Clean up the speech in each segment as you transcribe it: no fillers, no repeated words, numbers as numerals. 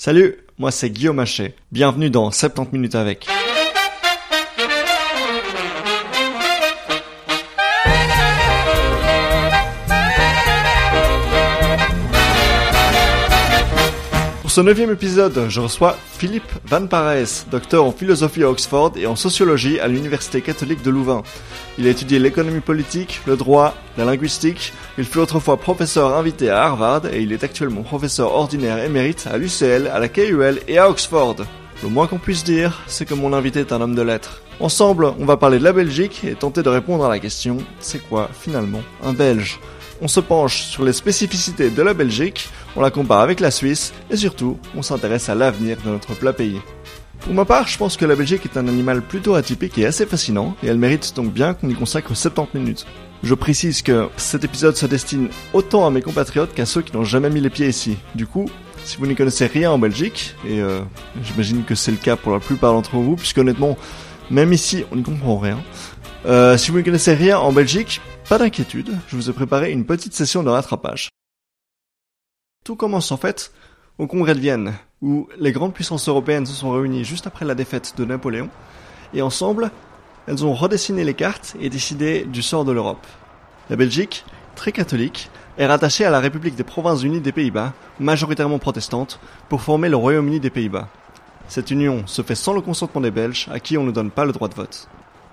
Salut, moi c'est Guillaume Haché. Bienvenue dans 70 minutes avec. Pour ce 9e épisode, je reçois Philippe Van Parijs, docteur en philosophie à Oxford et en sociologie à l'Université catholique de Louvain. Il a étudié l'économie politique, le droit, la linguistique. Il fut autrefois professeur invité à Harvard et il est actuellement professeur ordinaire émérite à l'UCL, à la KUL et à Oxford. Le moins qu'on puisse dire, c'est que mon invité est un homme de lettres. Ensemble, on va parler de la Belgique et tenter de répondre à la question « C'est quoi, finalement, un Belge ?» On se penche sur les spécificités de la Belgique, on la compare avec la Suisse et surtout, on s'intéresse à l'avenir de notre plat pays. Pour ma part, je pense que la Belgique est un animal plutôt atypique et assez fascinant, et elle mérite donc bien qu'on y consacre 70 minutes. Je précise que cet épisode se destine autant à mes compatriotes qu'à ceux qui n'ont jamais mis les pieds ici. Du coup, si vous n'y connaissez rien en Belgique, et j'imagine que c'est le cas pour la plupart d'entre vous, puisque honnêtement, même ici, on n'y comprend rien. Si vous ne connaissez rien en Belgique, pas d'inquiétude, je vous ai préparé une petite session de rattrapage. Tout commence en fait au Congrès de Vienne, où les grandes puissances européennes se sont réunies juste après la défaite de Napoléon, et ensemble, elles ont redessiné les cartes et décidé du sort de l'Europe. La Belgique, très catholique, est rattachée à la République des Provinces-Unies des Pays-Bas, majoritairement protestante, pour former le Royaume-Uni des Pays-Bas. Cette union se fait sans le consentement des Belges, à qui on ne donne pas le droit de vote.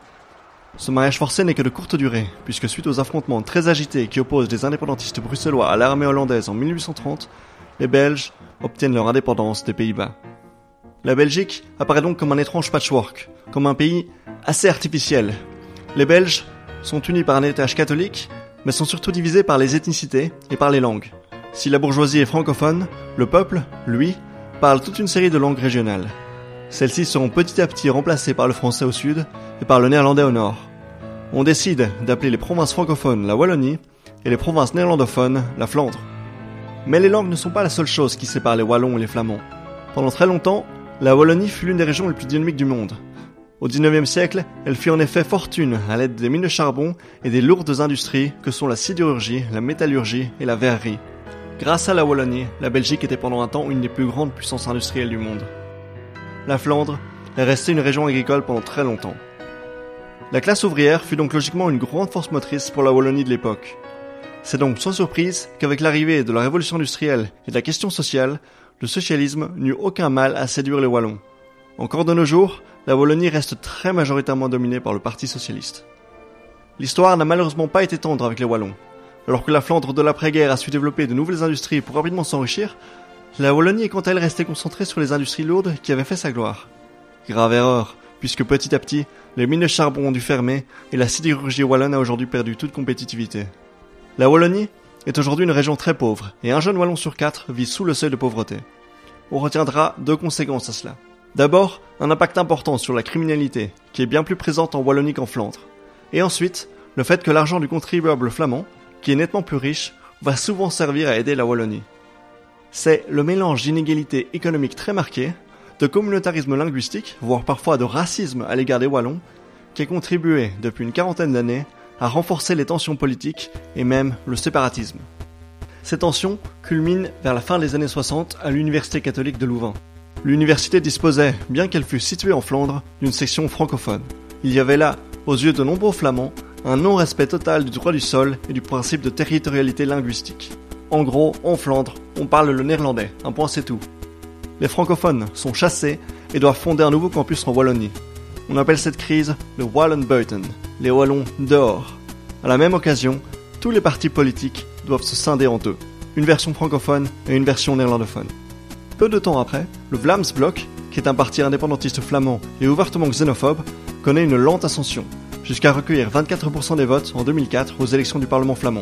Ce mariage forcé n'est que de courte durée, puisque suite aux affrontements très agités qui opposent les indépendantistes bruxellois à l'armée hollandaise en 1830, les Belges obtiennent leur indépendance des Pays-Bas. La Belgique apparaît donc comme un étrange patchwork, comme un pays assez artificiel. Les Belges sont unis par un héritage catholique, mais sont surtout divisés par les ethnicités et par les langues. Si la bourgeoisie est francophone, le peuple, lui, parle toute une série de langues régionales. Celles-ci seront petit à petit remplacées par le français au sud et par le néerlandais au nord. On décide d'appeler les provinces francophones la Wallonie et les provinces néerlandophones la Flandre. Mais les langues ne sont pas la seule chose qui sépare les Wallons et les Flamands. Pendant très longtemps, la Wallonie fut l'une des régions les plus dynamiques du monde. Au XIXe siècle, elle fit en effet fortune à l'aide des mines de charbon et des lourdes industries que sont la sidérurgie, la métallurgie et la verrerie. Grâce à la Wallonie, la Belgique était pendant un temps une des plus grandes puissances industrielles du monde. La Flandre est restée une région agricole pendant très longtemps. La classe ouvrière fut donc logiquement une grande force motrice pour la Wallonie de l'époque. C'est donc sans surprise qu'avec l'arrivée de la révolution industrielle et de la question sociale, le socialisme n'eut aucun mal à séduire les Wallons. Encore de nos jours, la Wallonie reste très majoritairement dominée par le Parti socialiste. L'histoire n'a malheureusement pas été tendre avec les Wallons. Alors que la Flandre de l'après-guerre a su développer de nouvelles industries pour rapidement s'enrichir, la Wallonie est quant à elle restée concentrée sur les industries lourdes qui avaient fait sa gloire. Grave erreur, puisque petit à petit, les mines de charbon ont dû fermer et la sidérurgie wallonne a aujourd'hui perdu toute compétitivité. La Wallonie est aujourd'hui une région très pauvre et un jeune Wallon sur 4 vit sous le seuil de pauvreté. On retiendra 2 conséquences à cela. D'abord, un impact important sur la criminalité, qui est bien plus présente en Wallonie qu'en Flandre. Et ensuite, le fait que l'argent du contribuable flamand, qui est nettement plus riche, va souvent servir à aider la Wallonie. C'est le mélange d'inégalités économiques très marquées, de communautarisme linguistique, voire parfois de racisme à l'égard des Wallons, qui a contribué, depuis une quarantaine d'années, à renforcer les tensions politiques et même le séparatisme. Ces tensions culminent vers la fin des années 60 à l'Université catholique de Louvain. L'université disposait, bien qu'elle fût située en Flandre, d'une section francophone. Il y avait là, aux yeux de nombreux Flamands, un non-respect total du droit du sol et du principe de territorialité linguistique. En gros, en Flandre, on parle le néerlandais, un point c'est tout. Les francophones sont chassés et doivent fonder un nouveau campus en Wallonie. On appelle cette crise le Wallenbuiten, les Wallons dehors. À la même occasion, tous les partis politiques doivent se scinder en 2, une version francophone et une version néerlandophone. Peu de temps après, le Vlaams-Blok, qui est un parti indépendantiste flamand et ouvertement xénophobe, connaît une lente ascension, jusqu'à recueillir 24% des votes en 2004 aux élections du Parlement flamand.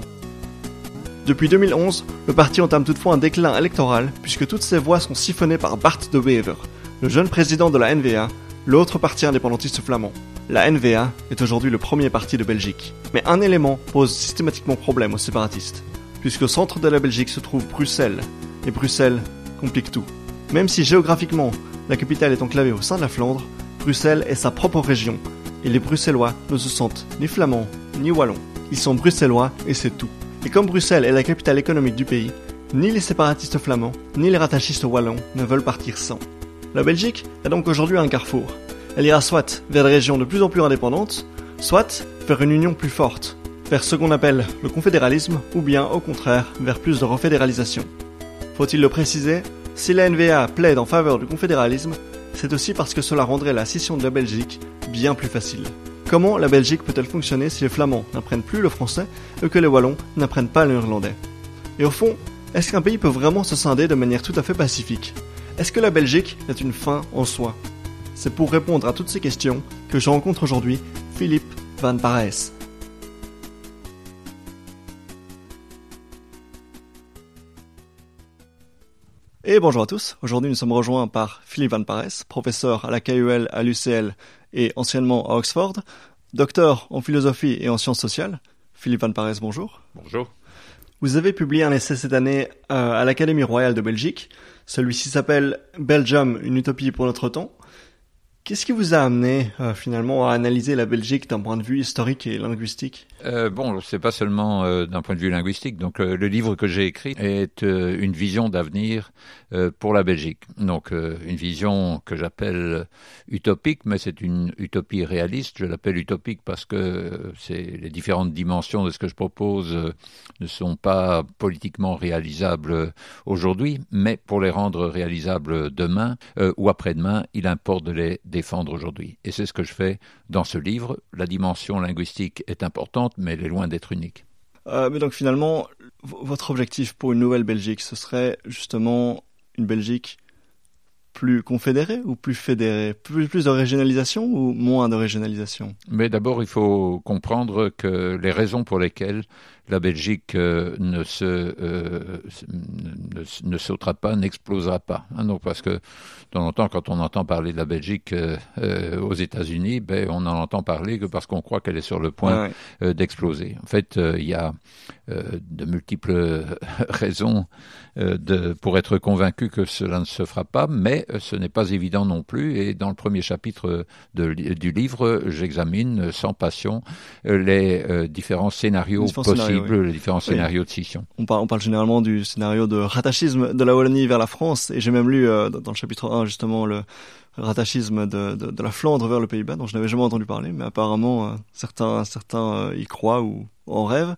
Depuis 2011, le parti entame toutefois un déclin électoral puisque toutes ses voix sont siphonnées par Bart de Wever, le jeune président de la N-VA, l'autre parti indépendantiste flamand. La N-VA est aujourd'hui le premier parti de Belgique. Mais un élément pose systématiquement problème aux séparatistes, puisqu'au centre de la Belgique se trouve Bruxelles, et Bruxelles complique tout. Même si géographiquement, la capitale est enclavée au sein de la Flandre, Bruxelles est sa propre région, et les Bruxellois ne se sentent ni flamands ni wallons. Ils sont bruxellois et c'est tout. Et comme Bruxelles est la capitale économique du pays, Ni les séparatistes flamands, ni les rattachistes wallons ne veulent partir sans. La Belgique est donc aujourd'hui à un carrefour. Elle ira soit vers des régions de plus en plus indépendantes, soit vers une union plus forte, vers ce qu'on appelle le confédéralisme, ou bien au contraire vers plus de refédéralisation. Faut-il le préciser, si la NVA plaide en faveur du confédéralisme, c'est aussi parce que cela rendrait la scission de la Belgique bien plus facile. Comment la Belgique peut-elle fonctionner si les Flamands n'apprennent plus le français et que les Wallons n'apprennent pas le néerlandais? Et au fond, est-ce qu'un pays peut vraiment se scinder de manière tout à fait pacifique? Est-ce que la Belgique est une fin en soi? C'est pour répondre à toutes ces questions que je rencontre aujourd'hui Philippe Van Parijs. Et bonjour à tous, aujourd'hui nous sommes rejoints par Philippe Van Parijs, professeur à la KUL, à l'UCL et anciennement à Oxford, docteur en philosophie et en sciences sociales. Philippe Van Parijs, bonjour. Bonjour. Vous avez publié un essai cette année à l'Académie royale de Belgique. Celui-ci s'appelle « Belgium, une utopie pour notre temps ». Qu'est-ce qui vous a amené finalement à analyser la Belgique d'un point de vue historique et linguistique? Bon, c'est pas seulement d'un point de vue linguistique. Donc, le livre que j'ai écrit est une vision d'avenir pour la Belgique. Donc, une vision que j'appelle utopique, mais c'est une utopie réaliste. Je l'appelle utopique parce que les différentes dimensions de ce que je propose ne sont pas politiquement réalisables aujourd'hui, mais pour les rendre réalisables demain ou après-demain, il importe de les défendre aujourd'hui. Et c'est ce que je fais dans ce livre. La dimension linguistique est importante, mais elle est loin d'être unique. Mais donc finalement, votre objectif pour une nouvelle Belgique, ce serait justement une Belgique plus confédérée ou plus fédérée? Plus de régionalisation ou moins de régionalisation? Mais d'abord, il faut comprendre que les raisons pour lesquelles la Belgique ne sautera pas, n'explosera pas. Donc, parce que de temps en temps, quand on entend parler de la Belgique aux États-Unis, on en entend parler que parce qu'on croit qu'elle est sur le point d'exploser. En fait, il y a de multiples raisons pour être convaincu que cela ne se fera pas, mais ce n'est pas évident non plus. Et dans le premier chapitre du livre, j'examine sans passion les différents scénarios possibles. Les différents scénarios de scission. On parle généralement du scénario de rattachisme de la Wallonie vers la France, et j'ai même lu dans le chapitre 1 justement le rattachisme de la Flandre vers le Pays-Bas, dont je n'avais jamais entendu parler, mais apparemment certains y croient ou en rêvent.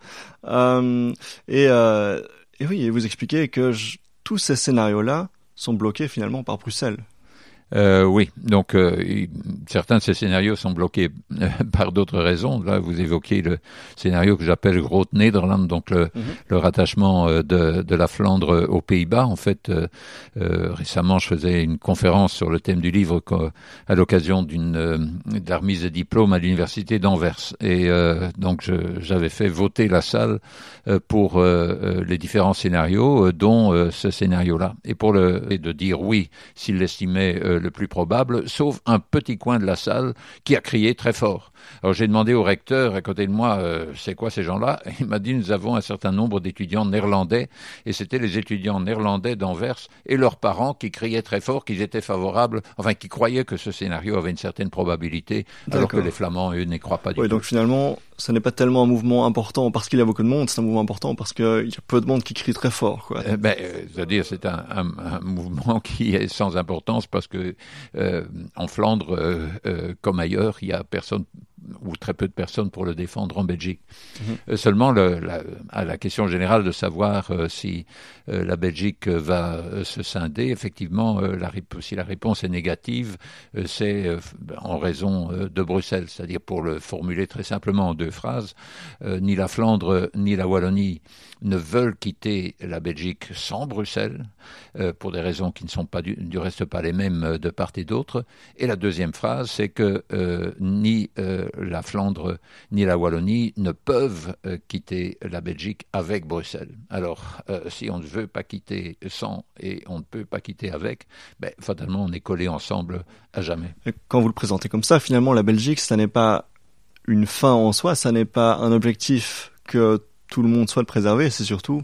Et oui, et vous expliquez que tous ces scénarios-là sont bloqués finalement par Bruxelles. Oui, donc certains de ces scénarios sont bloqués par d'autres raisons. Là, vous évoquiez le scénario que j'appelle Groot-Nederland, donc le rattachement de la Flandre aux Pays-Bas. En fait, récemment, je faisais une conférence sur le thème du livre à l'occasion de la remise de diplôme à l'université d'Anvers. Et donc, j'avais fait voter la salle pour les différents scénarios, dont ce scénario-là. Et de dire oui, s'il l'estimait le plus probable, sauf un petit coin de la salle qui a crié très fort. Alors j'ai demandé au recteur à côté de moi, c'est quoi ces gens-là? Il m'a dit, nous avons un certain nombre d'étudiants néerlandais, et c'était les étudiants néerlandais d'Anvers et leurs parents qui criaient très fort qu'ils étaient favorables, enfin qui croyaient que ce scénario avait une certaine probabilité, alors que les Flamands, eux, n'y croient pas du tout. Oui, donc finalement, ce n'est pas tellement un mouvement important parce qu'il y a beaucoup de monde, c'est un mouvement important parce qu'il y a peu de monde qui crie très fort, quoi. C'est-à-dire, c'est un mouvement qui est sans importance parce que en Flandre, comme ailleurs, il y a personne ou très peu de personnes pour le défendre en Belgique. Seulement, à la question générale de savoir si la Belgique va se scinder, effectivement, si la réponse est négative, c'est en raison de Bruxelles. C'est-à-dire, pour le formuler très simplement en deux phrases, ni la Flandre ni la Wallonie ne veulent quitter la Belgique sans Bruxelles, pour des raisons qui ne sont pas du reste pas les mêmes de part et d'autre. Et la deuxième phrase, c'est que ni la Flandre ni la Wallonie ne peuvent quitter la Belgique avec Bruxelles. Alors, si on ne veut pas quitter sans et on ne peut pas quitter avec, fatalement, on est collés ensemble à jamais. Et quand vous le présentez comme ça, finalement, la Belgique, ça n'est pas une fin en soi, ça n'est pas un objectif que tout le monde souhaite préserver, c'est surtout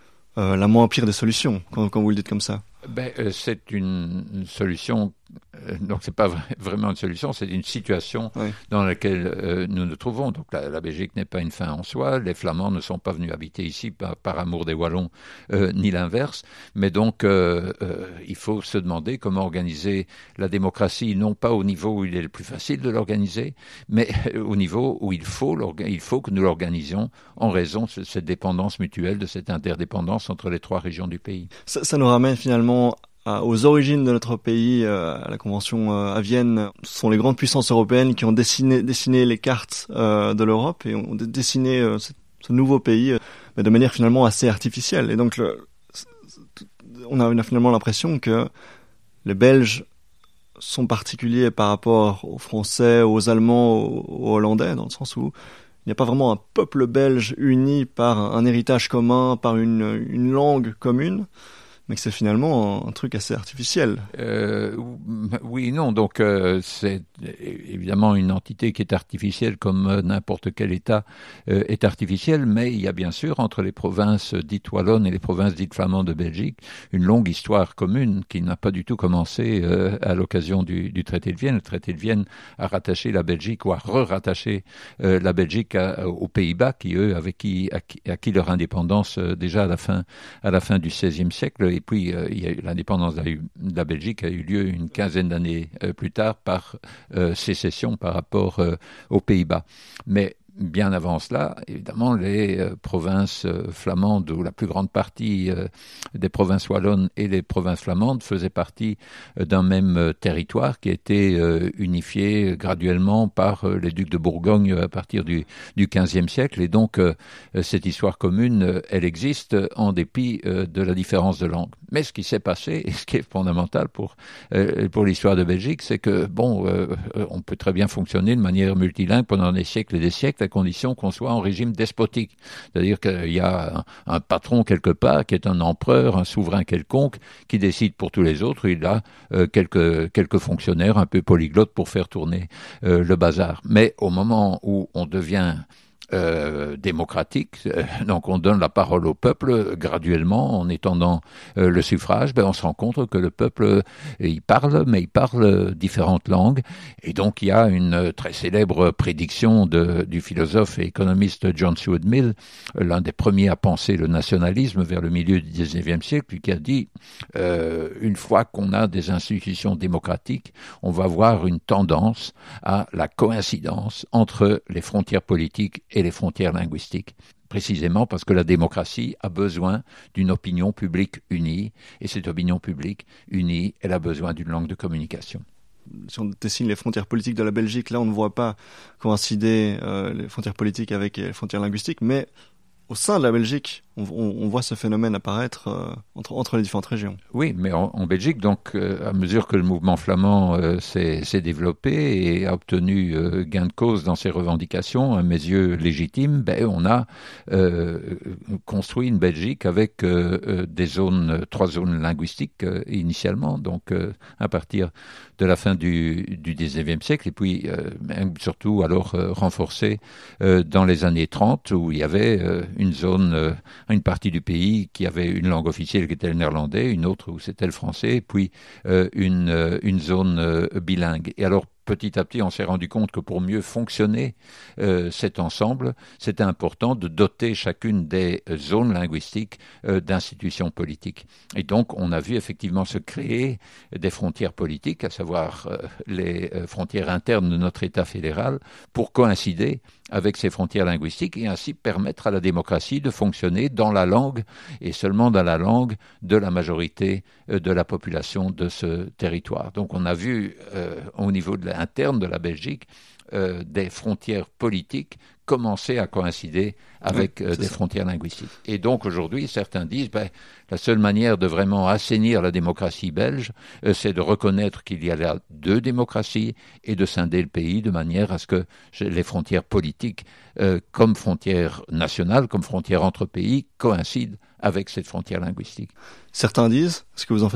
la moins pire des solutions, quand vous le dites comme ça. C'est une solution donc c'est pas vraiment une solution, c'est une situation dans laquelle nous nous trouvons. Donc la Belgique n'est pas une fin en soi, les Flamands ne sont pas venus habiter ici par amour des Wallons, ni l'inverse, mais donc il faut se demander comment organiser la démocratie, non pas au niveau où il est le plus facile de l'organiser, mais au niveau où il faut que nous l'organisions en raison de cette dépendance mutuelle, de cette interdépendance entre les trois régions du pays. Ça nous ramène finalement aux origines de notre pays, à la Convention à Vienne. Ce sont les grandes puissances européennes qui ont dessiné les cartes de l'Europe et ont dessiné ce nouveau pays de manière finalement assez artificielle. Et donc on a finalement l'impression que les Belges sont particuliers par rapport aux Français, aux Allemands, aux Hollandais, dans le sens où il n'y a pas vraiment un peuple belge uni par un héritage commun, par une langue commune, mais que c'est finalement un truc assez artificiel. Oui, non, donc c'est évidemment une entité qui est artificielle comme n'importe quel État est artificiel, mais il y a bien sûr entre les provinces dites wallonnes et les provinces dites flamandes de Belgique une longue histoire commune qui n'a pas du tout commencé à l'occasion du traité de Vienne. Le traité de Vienne a rattaché la Belgique ou a re-rattaché la Belgique aux Pays-Bas qui, eux, avaient acquis leur indépendance déjà à la fin du XVIe siècle. Et puis, l'indépendance de la Belgique a eu lieu une quinzaine d'années plus tard par sécession par rapport aux Pays-Bas. Mais bien avant cela, évidemment, les provinces flamandes, ou la plus grande partie des provinces wallonnes et les provinces flamandes faisaient partie d'un même territoire qui a été unifié graduellement par les ducs de Bourgogne à partir du XVe siècle. Et donc, cette histoire commune, elle existe en dépit de la différence de langue. Mais ce qui s'est passé, et ce qui est fondamental pour l'histoire de Belgique, c'est que, on peut très bien fonctionner de manière multilingue pendant des siècles et des siècles, à condition qu'on soit en régime despotique. C'est-à-dire qu'il y a un patron quelque part, qui est un empereur, un souverain quelconque, qui décide pour tous les autres. Il a quelques fonctionnaires un peu polyglottes pour faire tourner le bazar. Mais au moment où on devient démocratique, donc on donne la parole au peuple graduellement en étendant le suffrage, on se rend compte que le peuple il parle différentes langues, et donc il y a une très célèbre prédiction du philosophe et économiste John Stuart Mill, l'un des premiers à penser le nationalisme vers le milieu du XIXe siècle, qui a dit une fois qu'on a des institutions démocratiques, on va voir une tendance à la coïncidence entre les frontières politiques et les frontières linguistiques, précisément parce que la démocratie a besoin d'une opinion publique unie, et cette opinion publique unie, elle a besoin d'une langue de communication. Si on dessine les frontières politiques de la Belgique, là on ne voit pas coïncider les frontières politiques avec les frontières linguistiques, mais au sein de la Belgique, on voit ce phénomène apparaître entre les différentes régions. Oui, mais en Belgique, donc, à mesure que le mouvement flamand s'est développé et a obtenu gain de cause dans ses revendications, à mes yeux légitimes, on a construit une Belgique avec trois zones linguistiques initialement, donc à partir de la fin du XIXe siècle, et puis surtout alors renforcée dans les années 30, où il y avait une partie du pays qui avait une langue officielle qui était le néerlandais, une autre où c'était le français, puis une zone bilingue. Et alors, petit à petit, on s'est rendu compte que pour mieux fonctionner cet ensemble, c'était important de doter chacune des zones linguistiques d'institutions politiques. Et donc, on a vu effectivement se créer des frontières politiques, à savoir les frontières internes de notre État fédéral, pour coïncider avec ces frontières linguistiques et ainsi permettre à la démocratie de fonctionner dans la langue et seulement dans la langue de la majorité de la population de ce territoire. Donc on a vu au niveau interne de la Belgique des frontières politiques commencer à coïncider avec des frontières linguistiques. Et donc aujourd'hui, certains disent la seule manière de vraiment assainir la démocratie belge, c'est de reconnaître qu'il y a là deux démocraties et de scinder le pays de manière à ce que les frontières politiques, comme frontières nationales, comme frontières entre pays, coïncident avec cette frontière linguistique. Certains disent, est-ce que vous en faites partie ?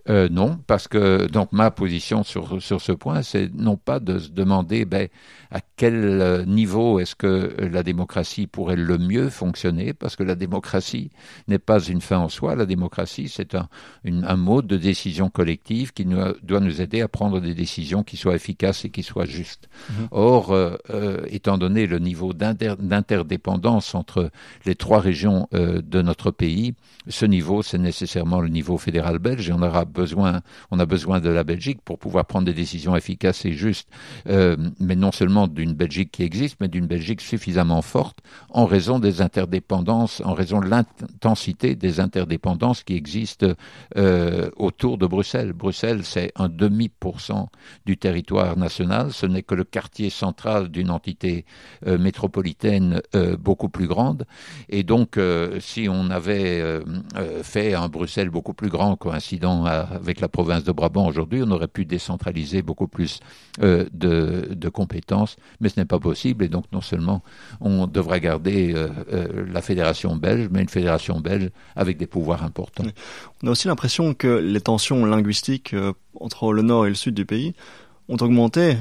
Non, parce que donc ma position sur ce point, c'est non pas de se demander à quel niveau est-ce que la démocratie pourrait le mieux fonctionner, parce que la démocratie n'est pas une fin en soi. La démocratie, c'est un mode de décision collective qui doit nous aider à prendre des décisions qui soient efficaces et qui soient justes. Or, étant donné le niveau d'interdépendance entre les trois régions de notre pays, ce niveau, c'est nécessairement le niveau fédéral belge, et on a besoin de la Belgique pour pouvoir prendre des décisions efficaces et justes, mais non seulement d'une Belgique qui existe, mais d'une Belgique suffisamment forte en raison des interdépendances, en raison de l'intensité des interdépendances qui existent autour de Bruxelles. Bruxelles, c'est 0,5% du territoire national, ce n'est que le quartier central d'une entité métropolitaine beaucoup plus grande, et donc si on avait fait un Bruxelles beaucoup plus grand coïncidant avec la province de Brabant aujourd'hui, on aurait pu décentraliser beaucoup plus de compétences, mais ce n'est pas possible, et donc non seulement on devrait garder la fédération belge, mais une fédération belge avec des pouvoirs importants. On a aussi l'impression que les tensions linguistiques entre le nord et le sud du pays ont augmenté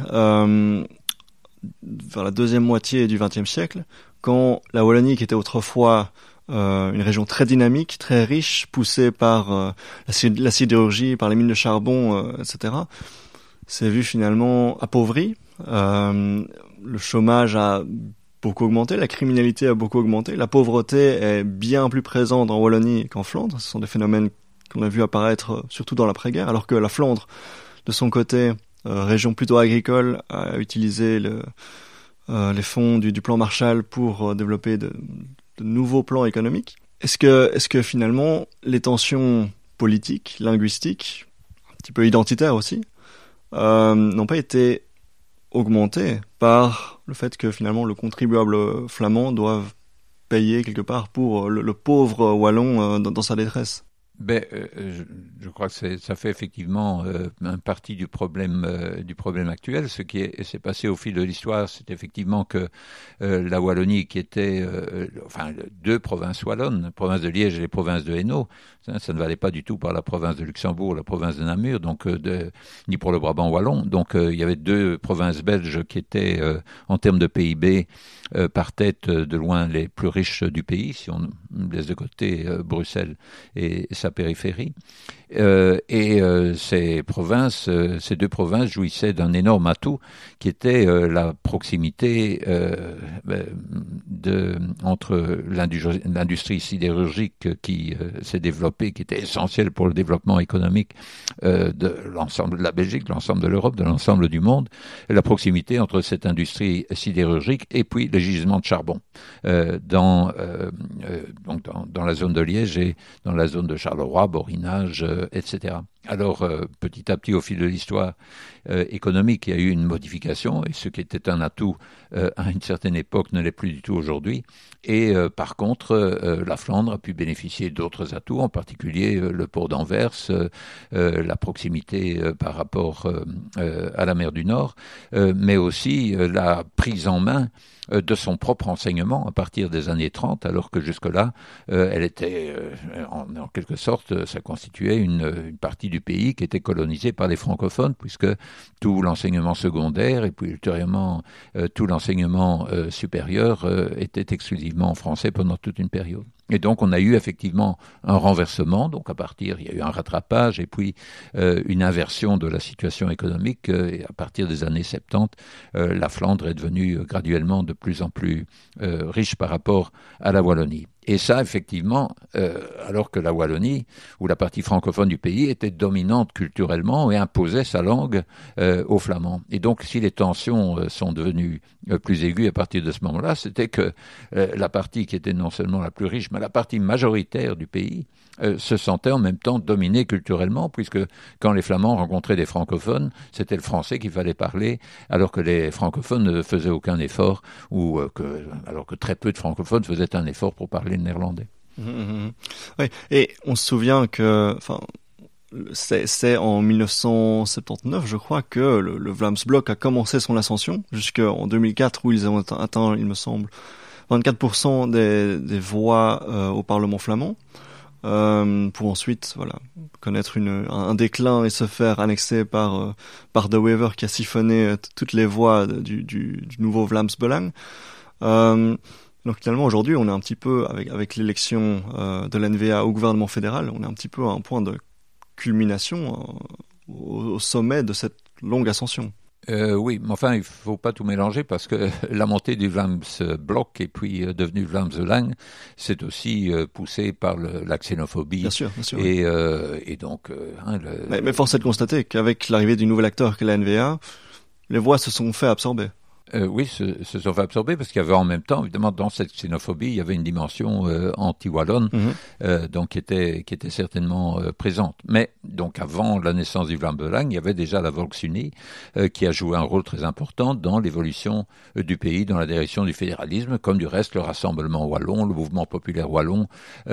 vers la deuxième moitié du XXe siècle, quand la Wallonie, qui était autrefois une région très dynamique, très riche, poussée par la sidérurgie, par les mines de charbon, etc., s'est vue finalement appauvrie. Le chômage a beaucoup augmenté, la criminalité a beaucoup augmenté, la pauvreté est bien plus présente en Wallonie qu'en Flandre. Ce sont des phénomènes qu'on a vu apparaître surtout dans l'après-guerre, alors que la Flandre, de son côté, région plutôt agricole, a utilisé les fonds du plan Marshall pour développer de nouveaux plans économiques. Est-ce que finalement les tensions politiques, linguistiques, un petit peu identitaires aussi, n'ont pas été augmentées par le fait que finalement le contribuable flamand doive payer quelque part pour le pauvre wallon dans sa détresse? Je crois que ça fait effectivement un partie du problème actuel. Ce qui s'est passé au fil de l'histoire, c'est effectivement que la Wallonie, qui était deux provinces wallonnes, la province de Liège et les provinces de Hainaut, ça ne valait pas du tout par la province de Luxembourg, la province de Namur, donc ni pour le Brabant wallon. Donc il y avait deux provinces belges qui étaient en termes de PIB par tête de loin les plus riches du pays, si on laisse de côté Bruxelles et sa périphérie. Ces deux provinces jouissaient d'un énorme atout qui était la proximité entre l'industrie sidérurgique qui s'est développée, qui était essentielle pour le développement économique de l'ensemble de la Belgique, de l'ensemble de l'Europe, de l'ensemble du monde, et la proximité entre cette industrie sidérurgique et puis les gisements de charbon dans la zone de Liège et dans la zone de Charleroi, Borinage, etc. Alors, petit à petit, au fil de l'histoire économique, il y a eu une modification, et ce qui était un atout à une certaine époque ne l'est plus du tout aujourd'hui. Et par contre, la Flandre a pu bénéficier d'autres atouts, en particulier le port d'Anvers, la proximité par rapport à la mer du Nord, mais aussi la prise en main de son propre enseignement à partir des années 30, alors que jusque-là, elle était, en quelque sorte, ça constituait une partie du pays qui était colonisée par les francophones, puisque tout l'enseignement secondaire et puis ultérieurement tout l'enseignement supérieur était exclusivement en français pendant toute une période. Et donc, on a eu effectivement un renversement. Donc, il y a eu un rattrapage et puis une inversion de la situation économique. Et à partir des années 70, la Flandre est devenue graduellement de plus en plus riche par rapport à la Wallonie. Et ça, effectivement, alors que la Wallonie, ou la partie francophone du pays, était dominante culturellement et imposait sa langue aux Flamands. Et donc, si les tensions sont devenues plus aiguës à partir de ce moment-là, c'était que la partie qui était non seulement la plus riche, mais la partie majoritaire du pays se sentait en même temps dominée culturellement, puisque quand les Flamands rencontraient des francophones, c'était le français qu'il fallait parler, alors que les francophones ne faisaient aucun effort, alors que très peu de francophones faisaient un effort pour parler le néerlandais. Oui, et on se souvient que, c'est en 1979, je crois, que le Vlaams-Blok a commencé son ascension, jusqu'en 2004, où ils ont atteint, il me semble, 24% des voix au Parlement flamand. pour ensuite connaître un déclin et se faire annexer par De Wever qui a siphonné toutes les voix du nouveau Vlaams Belang. Donc finalement aujourd'hui on est un petit peu avec l'élection de l'N-VA au gouvernement fédéral, on est un petit peu à un point de culmination au sommet de cette longue ascension. Oui, mais enfin, il faut pas tout mélanger parce que la montée du Vlaams Blok et puis devenu Vlaams Belang, c'est aussi poussé par la xénophobie. Bien sûr. Et donc, mais force est de constater qu'avec l'arrivée du nouvel acteur qu'est la N-VA, les voix se sont fait absorber. Oui, se sont fait absorber parce qu'il y avait en même temps, évidemment, dans cette xénophobie, il y avait une dimension anti-wallonne, donc qui était certainement présente. Mais donc avant la naissance du Vlaams Belang, il y avait déjà la Volksunie qui a joué un rôle très important dans l'évolution du pays, dans la direction du fédéralisme, comme du reste le Rassemblement wallon, le Mouvement populaire wallon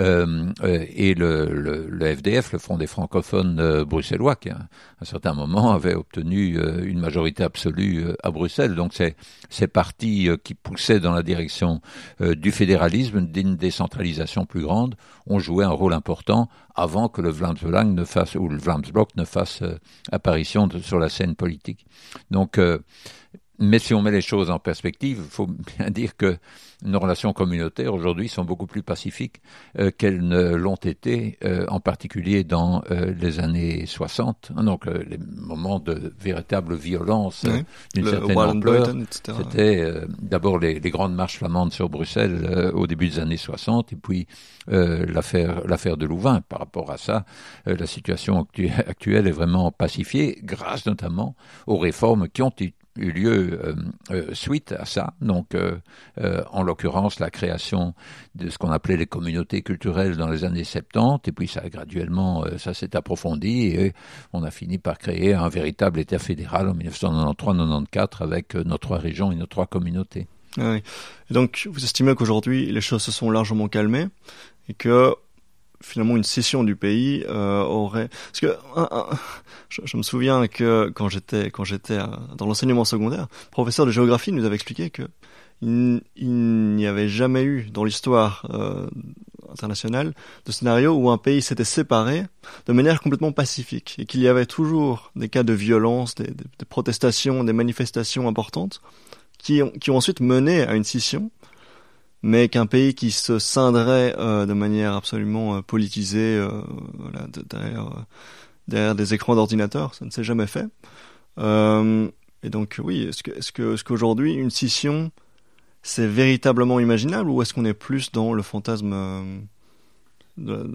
et le FDF, le Front des francophones bruxellois, qui à un certain moment avait obtenu une majorité absolue à Bruxelles. Donc ces partis qui poussaient dans la direction du fédéralisme, d'une décentralisation plus grande, ont joué un rôle important avant que le Vlaams Belang ne fasse, ou le Vlaams Blok ne fasse apparition sur la scène politique. Donc, mais si on met les choses en perspective, il faut bien dire que nos relations communautaires aujourd'hui sont beaucoup plus pacifiques qu'elles ne l'ont été, en particulier dans les années 60. Donc les moments de véritable violence d'une certaine ampleur. C'était d'abord les grandes marches flamandes sur Bruxelles au début des années 60 et puis l'affaire de Louvain. Par rapport à ça, la situation actuelle est vraiment pacifiée grâce notamment aux réformes qui ont eu lieu suite à ça, donc en l'occurrence la création de ce qu'on appelait les communautés culturelles dans les années 70, et puis ça a graduellement, ça s'est approfondi, et on a fini par créer un véritable État fédéral en 1993-94 avec nos 3 régions et nos 3 communautés. Oui. Et donc vous estimez qu'aujourd'hui les choses se sont largement calmées, et que finalement une scission du pays aurait... Parce que je me souviens que quand j'étais dans l'enseignement secondaire, le professeur de géographie nous avait expliqué que il n'y avait jamais eu dans l'histoire internationale de scénario où un pays s'était séparé de manière complètement pacifique, et qu'il y avait toujours des cas de violence, des protestations, des manifestations importantes qui ont ensuite mené à une scission, mais qu'un pays qui se scinderait de manière absolument politisée derrière des écrans d'ordinateur, ça ne s'est jamais fait. Et donc oui, est-ce qu'aujourd'hui une scission c'est véritablement imaginable, ou est-ce qu'on est plus dans le fantasme de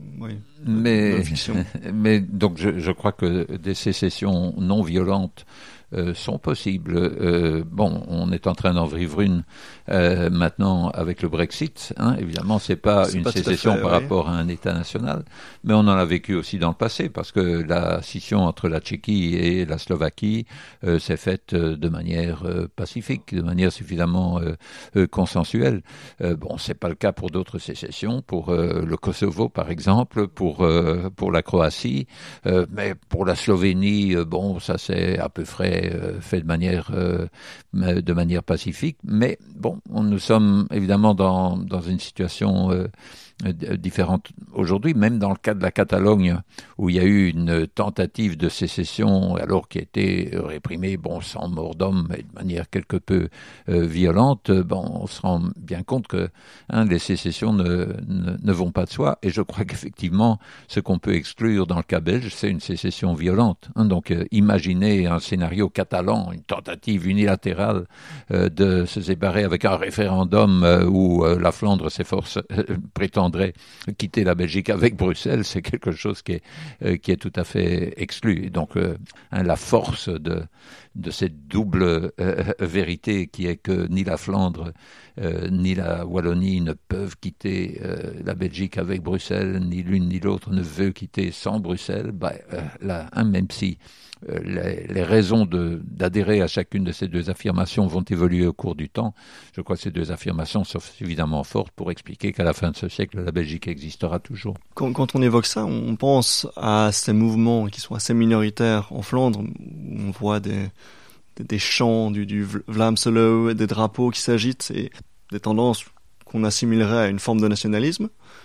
la fiction? Mais donc je crois que des sécessions non violentes sont possibles. Bon, on est en train d'en vivre une maintenant avec le Brexit. Évidemment, c'est pas une sécession par rapport à un État national, mais on en a vécu aussi dans le passé, parce que la scission entre la Tchéquie et la Slovaquie s'est faite de manière pacifique, de manière suffisamment consensuelle. Bon, c'est pas le cas pour d'autres sécessions, pour le Kosovo par exemple, pour la Croatie, mais pour la Slovénie, bon, ça c'est à peu près fait de manière pacifique, mais bon, nous sommes évidemment dans une situation différente aujourd'hui, même dans le cas de la Catalogne, où il y a eu une tentative de sécession, alors qui a été réprimée, bon, sans mort d'homme, mais de manière quelque peu violente. Bon, on se rend bien compte que les sécessions ne vont pas de soi, et je crois qu'effectivement, ce qu'on peut exclure dans le cas belge, c'est une sécession violente. Donc, imaginez un scénario catalan, une tentative unilatérale de se séparer avec un référendum où la Flandre prétendrait quitter la Belgique avec Bruxelles, c'est quelque chose qui est tout à fait exclu. Et donc, la force de cette double vérité qui est que ni la Flandre ni la Wallonie ne peuvent quitter la Belgique avec Bruxelles, ni l'une ni l'autre ne veut quitter sans Bruxelles, même si les raisons d'adhérer à chacune de ces 2 affirmations vont évoluer au cours du temps, je crois que ces 2 affirmations sont suffisamment fortes pour expliquer qu'à la fin de ce siècle, la Belgique existera toujours. Quand on évoque ça, on pense à ces mouvements qui sont assez minoritaires en Flandre, où on voit des chants du Vlaamselo, des drapeaux qui s'agitent, et des tendances qu'on assimilerait à une forme de nationalisme.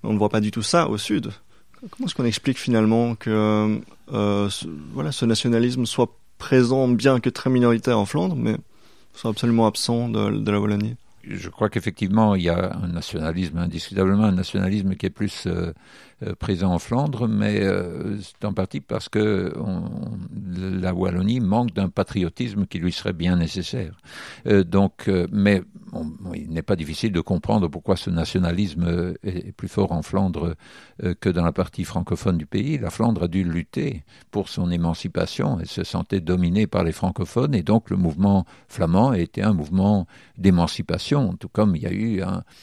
On ne voit pas du tout ça au sud. Comment est-ce qu'on explique finalement que ce nationalisme soit présent, bien que très minoritaire en Flandre, mais soit absolument absent de la Wallonie? Je crois qu'effectivement, il y a un nationalisme, indiscutablement un nationalisme qui est plus présent en Flandre, mais c'est en partie parce que la Wallonie manque d'un patriotisme qui lui serait bien nécessaire. Mais il n'est pas difficile de comprendre pourquoi ce nationalisme est plus fort en Flandre que dans la partie francophone du pays. La Flandre a dû lutter pour son émancipation. Elle se sentait dominée par les francophones, et donc le mouvement flamand a été un mouvement d'émancipation, tout comme il y a eu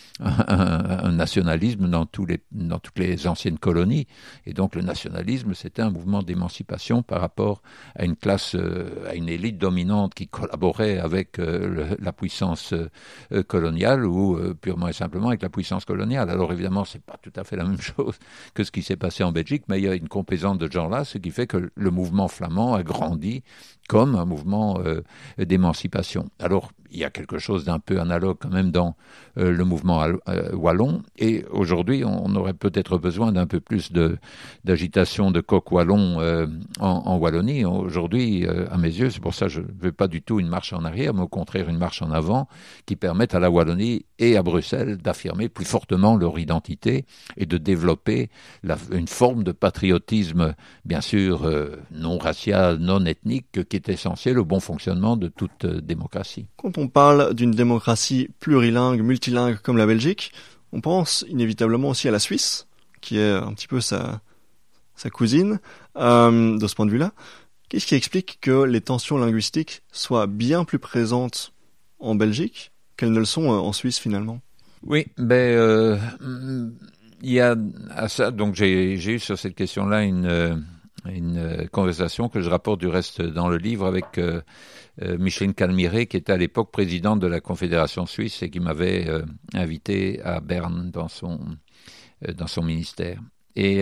un nationalisme dans toutes les anciennes colonies. Et donc le nationalisme, c'était un mouvement d'émancipation par rapport à une classe, à une élite dominante qui collaborait avec la puissance coloniale ou purement et simplement avec la puissance coloniale. Alors évidemment, c'est pas tout à fait la même chose que ce qui s'est passé en Belgique, mais il y a une composante de genre-là, ce qui fait que le mouvement flamand a grandi comme un mouvement d'émancipation. Alors, il y a quelque chose d'un peu analogue quand même dans le mouvement wallon, et aujourd'hui, on aurait peut-être besoin d'un peu plus d'agitation de coq wallon en Wallonie. Aujourd'hui, à mes yeux, c'est pour ça que je ne veux pas du tout une marche en arrière, mais au contraire une marche en avant qui permette à la Wallonie et à Bruxelles d'affirmer plus fortement leur identité et de développer une forme de patriotisme, bien sûr, non racial, non ethnique, qui est essentiel au bon fonctionnement de toute démocratie. Quand on parle d'une démocratie plurilingue, multilingue comme la Belgique, on pense inévitablement aussi à la Suisse, qui est un petit peu sa cousine, de ce point de vue-là. Qu'est-ce qui explique que les tensions linguistiques soient bien plus présentes en Belgique qu'elles ne le sont en Suisse finalement? Oui, il y a à ça, donc j'ai eu sur cette question-là une conversation que je rapporte du reste dans le livre avec Micheline Calmiré, qui était à l'époque présidente de la Confédération suisse et qui m'avait invité à Berne dans son ministère. Et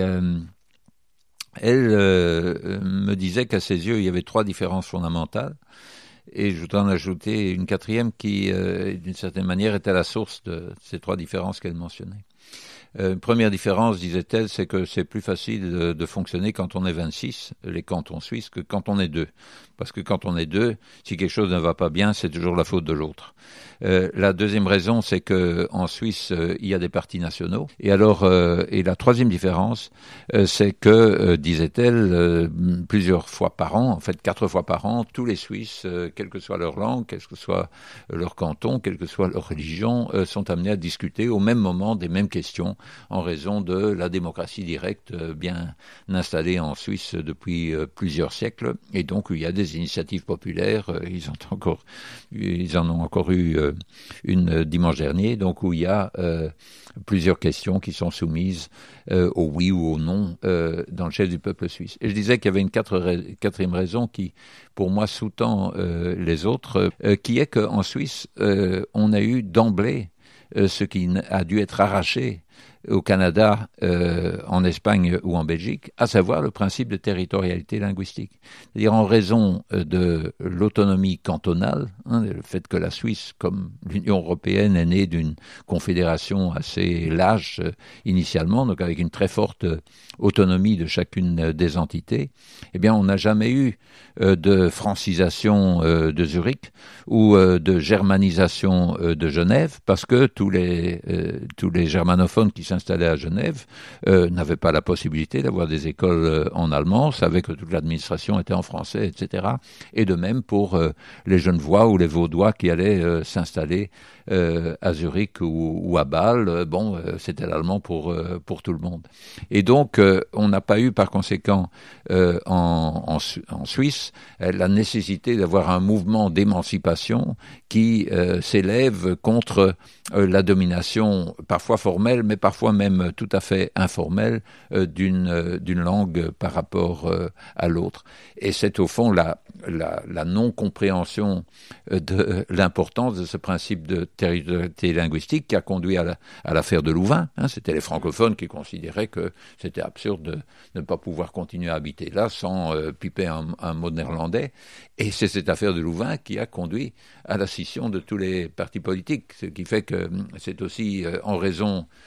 elle me disait qu'à ses yeux, il y avait 3 différences fondamentales. Et je voudrais en ajouter une 4e qui, d'une certaine manière, était la source de ces 3 différences qu'elle mentionnait. Première différence, disait-elle, c'est que c'est plus facile de fonctionner quand on est 26, les cantons suisses, que quand on est 2. Parce que quand on est 2, si quelque chose ne va pas bien, c'est toujours la faute de l'autre. La deuxième raison, c'est que en Suisse, il y a des partis nationaux. Et alors, et la 3e différence, c'est que, disait-elle, plusieurs fois par an, en fait 4 fois par an, tous les Suisses, quelle que soit leur langue, quel que soit leur canton, quelle que soit leur religion, sont amenés à discuter au même moment des mêmes questions, en raison de la démocratie directe bien installée en Suisse depuis plusieurs siècles. Et donc, il y a des initiatives populaires. Ils en ont encore eu une dimanche dernier, donc où il y a plusieurs questions qui sont soumises au oui ou au non dans le chef du peuple suisse. Et je disais qu'il y avait une 4e raison qui, pour moi, sous-tend les autres, qui est qu'en Suisse, on a eu d'emblée ce qui a dû être arraché au Canada, en Espagne ou en Belgique, à savoir le principe de territorialité linguistique. C'est-à-dire en raison de l'autonomie cantonale, le fait que la Suisse, comme l'Union européenne, est née d'une confédération assez large initialement, donc avec une très forte autonomie de chacune des entités, eh bien on n'a jamais eu de francisation de Zurich ou de germanisation de Genève, parce que tous les germanophones qui s'installaient à Genève n'avaient pas la possibilité d'avoir des écoles en allemand, savaient que toute l'administration était en français, etc. Et de même pour les Genevois ou les Vaudois qui allaient s'installer à Zurich ou à Bâle, c'était l'allemand pour tout le monde. Et donc, on n'a pas eu par conséquent en Suisse la nécessité d'avoir un mouvement d'émancipation qui s'élève contre la domination parfois formelle, mais parfois même tout à fait informelle d'une langue par rapport à l'autre. Et c'est au fond la non-compréhension de l'importance de ce principe de territorialité linguistique qui a conduit à l'affaire de Louvain. C'était les francophones qui considéraient que c'était absurde de ne pas pouvoir continuer à habiter là sans piper un mot néerlandais. Et c'est cette affaire de Louvain qui a conduit à la scission de tous les partis politiques, ce qui fait que c'est aussi en raison de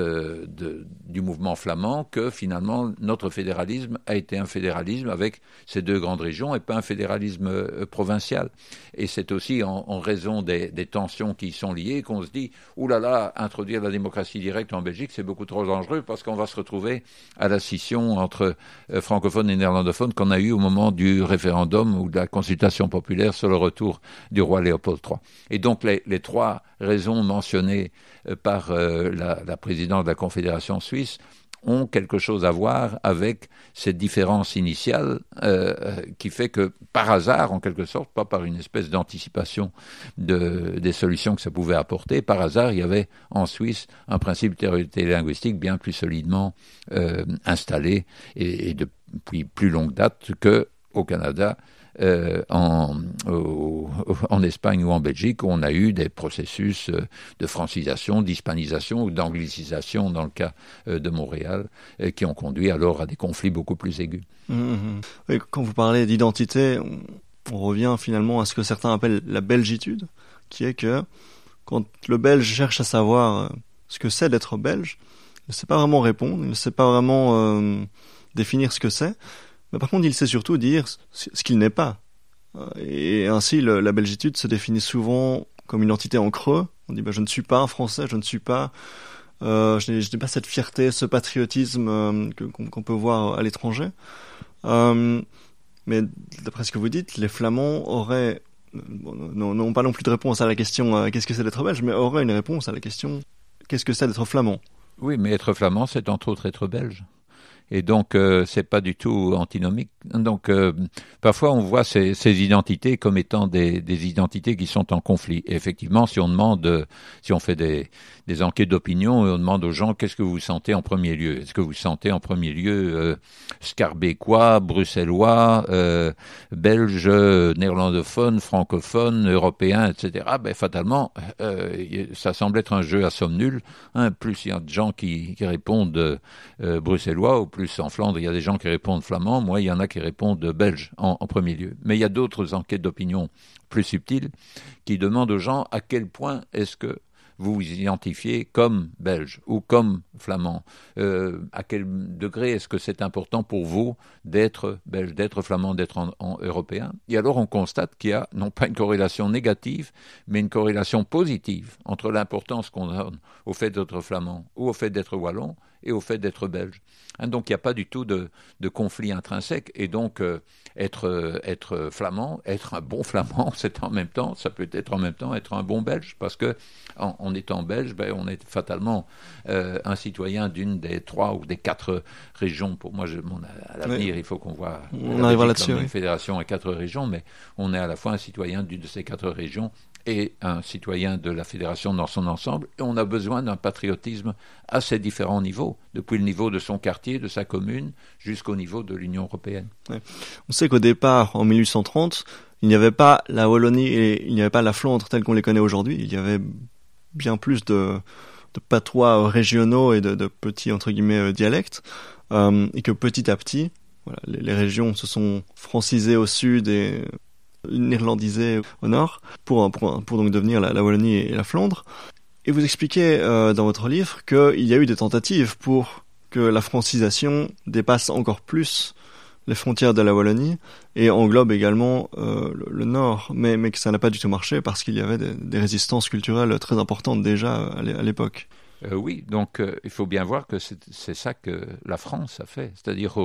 du mouvement flamand que finalement notre fédéralisme a été un fédéralisme avec ces deux grandes régions et pas un fédéralisme provincial. Et c'est aussi en raison des tensions qui y sont liées qu'on se dit « Ouh là là, introduire la démocratie directe en Belgique, c'est beaucoup trop dangereux parce qu'on va se retrouver à la scission entre francophones et néerlandophones qu'on a eu au moment du référendum ou de la consultation populaire sur le retour du roi Léopold III. » Et donc les trois raisons mentionnées par la présidente de la Confédération suisse ont quelque chose à voir avec cette différence initiale qui fait que, par hasard, en quelque sorte, pas par une espèce d'anticipation des solutions que ça pouvait apporter, par hasard, il y avait en Suisse un principe de théorie linguistique bien plus solidement installé et depuis plus longue date qu'au Canada, en Espagne ou en Belgique, où on a eu des processus de francisation, d'hispanisation ou d'anglicisation dans le cas de Montréal, qui ont conduit alors à des conflits beaucoup plus aigus. Et quand vous parlez d'identité, on revient finalement à ce que certains appellent la belgitude, qui est que quand le Belge cherche à savoir ce que c'est d'être belge, il ne sait pas vraiment répondre, il ne sait pas vraiment définir ce que c'est. Mais par contre, il sait surtout dire ce qu'il n'est pas. Et ainsi, la belgitude se définit souvent comme une entité en creux. On dit je ne suis pas un Français, je ne suis pas, je n'ai pas cette fierté, ce patriotisme qu'on peut voir à l'étranger. Mais d'après ce que vous dites, les Flamands auraient n'ont pas non plus de réponse à la question qu'est-ce que c'est d'être belge, mais auraient une réponse à la question qu'est-ce que c'est d'être flamand. Oui, mais être flamand, c'est entre autres être belge. Et donc, c'est pas du tout antinomique. Donc, parfois, on voit ces identités comme étant des identités qui sont en conflit. Et effectivement, si on fait des enquêtes d'opinion et on demande aux gens qu'est-ce que vous sentez en premier lieu. Est-ce que vous sentez en premier lieu scarbécois, bruxellois, belge, néerlandophone, francophone, européen, etc. Fatalement, ça semble être un jeu à somme nulle. Plus il y a de gens qui répondent bruxellois, ou plus en Flandre, il y a des gens qui répondent flamand. Moi, il y en a qui répondent belge en premier lieu. Mais il y a d'autres enquêtes d'opinion plus subtiles qui demandent aux gens à quel point est-ce que vous vous identifiez comme belge ou comme flamand. À quel degré est-ce que c'est important pour vous d'être belge, d'être flamand, d'être en européen? Et alors on constate qu'il y a non pas une corrélation négative, mais une corrélation positive entre l'importance qu'on donne au fait d'être flamand ou au fait d'être wallon et au fait d'être belge. Donc il n'y a pas du tout de conflit intrinsèque, et donc être flamand, être un bon flamand, c'est en même temps, ça peut être en même temps être un bon belge, parce que en étant belge, on est fatalement un citoyen d'une des 3 ou des 4 régions. Pour moi, à l'avenir, il faut qu'on voit une fédération à 4 régions, mais on est à la fois un citoyen d'une de ces 4 régions et un citoyen de la fédération dans son ensemble, et on a besoin d'un patriotisme à ces différents niveaux, depuis le niveau de son quartier, de sa commune, jusqu'au niveau de l'Union européenne. Ouais. On sait qu'au départ, en 1830, il n'y avait pas la Wallonie et il n'y avait pas la Flandre telle qu'on les connaît aujourd'hui. Il y avait bien plus de patois régionaux et de petits, entre guillemets, dialectes, et que petit à petit, voilà, les régions se sont francisées au sud et néerlandisé au nord, pour donc devenir la Wallonie et la Flandre. Et vous expliquez dans votre livre qu'il y a eu des tentatives pour que la francisation dépasse encore plus les frontières de la Wallonie et englobe également le nord, mais que ça n'a pas du tout marché parce qu'il y avait des résistances culturelles très importantes déjà à l'époque. Oui, donc il faut bien voir que c'est ça que la France a fait, c'est-à-dire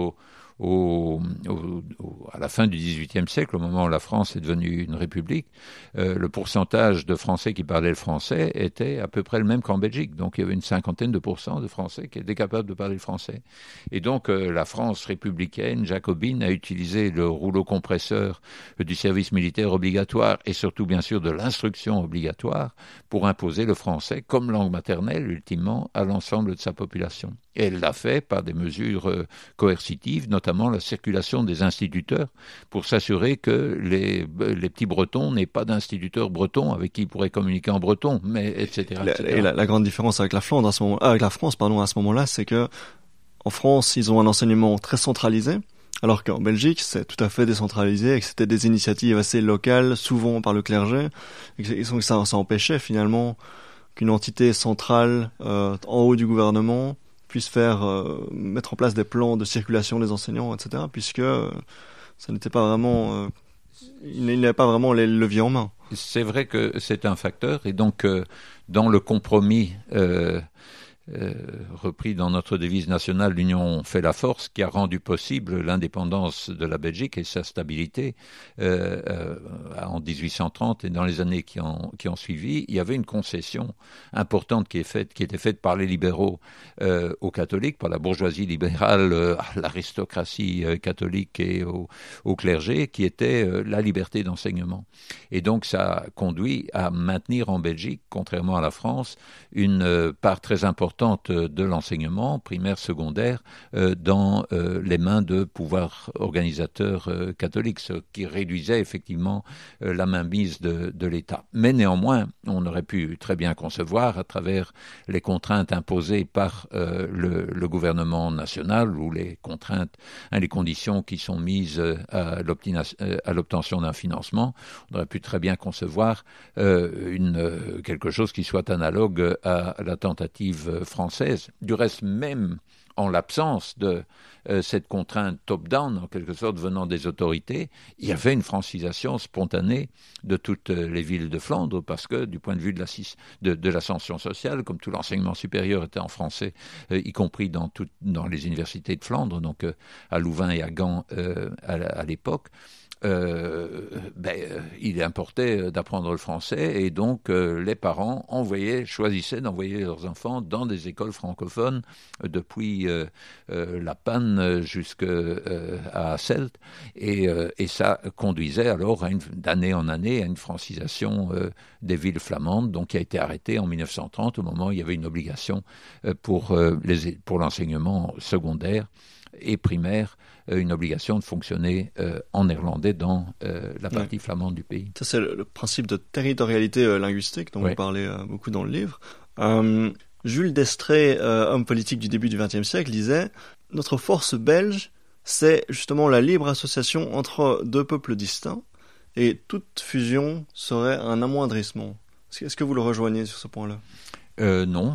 à la fin du XVIIIe siècle, au moment où la France est devenue une république, le pourcentage de Français qui parlaient le français était à peu près le même qu'en Belgique. Donc il y avait une 50aine de pourcents de Français qui étaient capables de parler le français. Et donc la France républicaine, jacobine, a utilisé le rouleau compresseur du service militaire obligatoire et surtout bien sûr de l'instruction obligatoire pour imposer le français comme langue maternelle, ultimement, à l'ensemble de sa population. Et elle l'a fait par des mesures coercitives, notamment la circulation des instituteurs, pour s'assurer que les petits Bretons n'aient pas d'instituteurs bretons avec qui ils pourraient communiquer en breton, mais etc. Et la grande différence avec la Flandre à ce moment, avec la France, à ce moment-là, c'est que en France, ils ont un enseignement très centralisé, alors qu'en Belgique, c'est tout à fait décentralisé et que c'était des initiatives assez locales, souvent par le clergé, et que ça empêchait finalement qu'une entité centrale en haut du gouvernement puisse mettre en place des plans de circulation des enseignants, etc., puisque ça n'était pas vraiment... il n'avait pas vraiment les leviers en main. C'est vrai que c'est un facteur, et donc dans le compromis repris dans notre devise nationale, l'union fait la force, qui a rendu possible l'indépendance de la Belgique et sa stabilité en 1830 et dans les années qui ont suivi. Il y avait une concession importante qui était faite par les libéraux aux catholiques, par la bourgeoisie libérale, à l'aristocratie catholique et au clergé, qui était la liberté d'enseignement. Et donc ça a conduit à maintenir en Belgique, contrairement à la France, une part très importante de l'enseignement primaire, secondaire, dans les mains de pouvoirs organisateurs catholiques, ce qui réduisait effectivement la mainmise de l'État. Mais néanmoins, on aurait pu très bien concevoir, à travers les contraintes imposées par le gouvernement national, ou les contraintes, les conditions qui sont mises à l'obtention d'un financement, on aurait pu très bien concevoir quelque chose qui soit analogue à la tentative française. Du reste, même en l'absence de cette contrainte top-down, en quelque sorte, venant des autorités, il y avait une francisation spontanée de toutes les villes de Flandre, parce que du point de vue de l'ascension sociale, comme tout l'enseignement supérieur était en français, y compris dans les universités de Flandre, donc à Louvain et à Gand à l'époque, il importait d'apprendre le français, et donc les parents choisissaient d'envoyer leurs enfants dans des écoles francophones depuis La Panne jusqu'à Celt, et ça conduisait alors d'année en année à une francisation des villes flamandes, donc qui a été arrêtée en 1930, au moment où il y avait une obligation pour l'enseignement secondaire et primaire, une obligation de fonctionner en néerlandais dans la partie flamande du pays. Ça, c'est le principe de territorialité linguistique dont vous parlez beaucoup dans le livre. Jules Destrée, homme politique du début du XXe siècle, disait « Notre force belge, c'est justement la libre association entre deux peuples distincts, et toute fusion serait un amoindrissement. » Est-ce que vous le rejoignez sur ce point-là ? Non.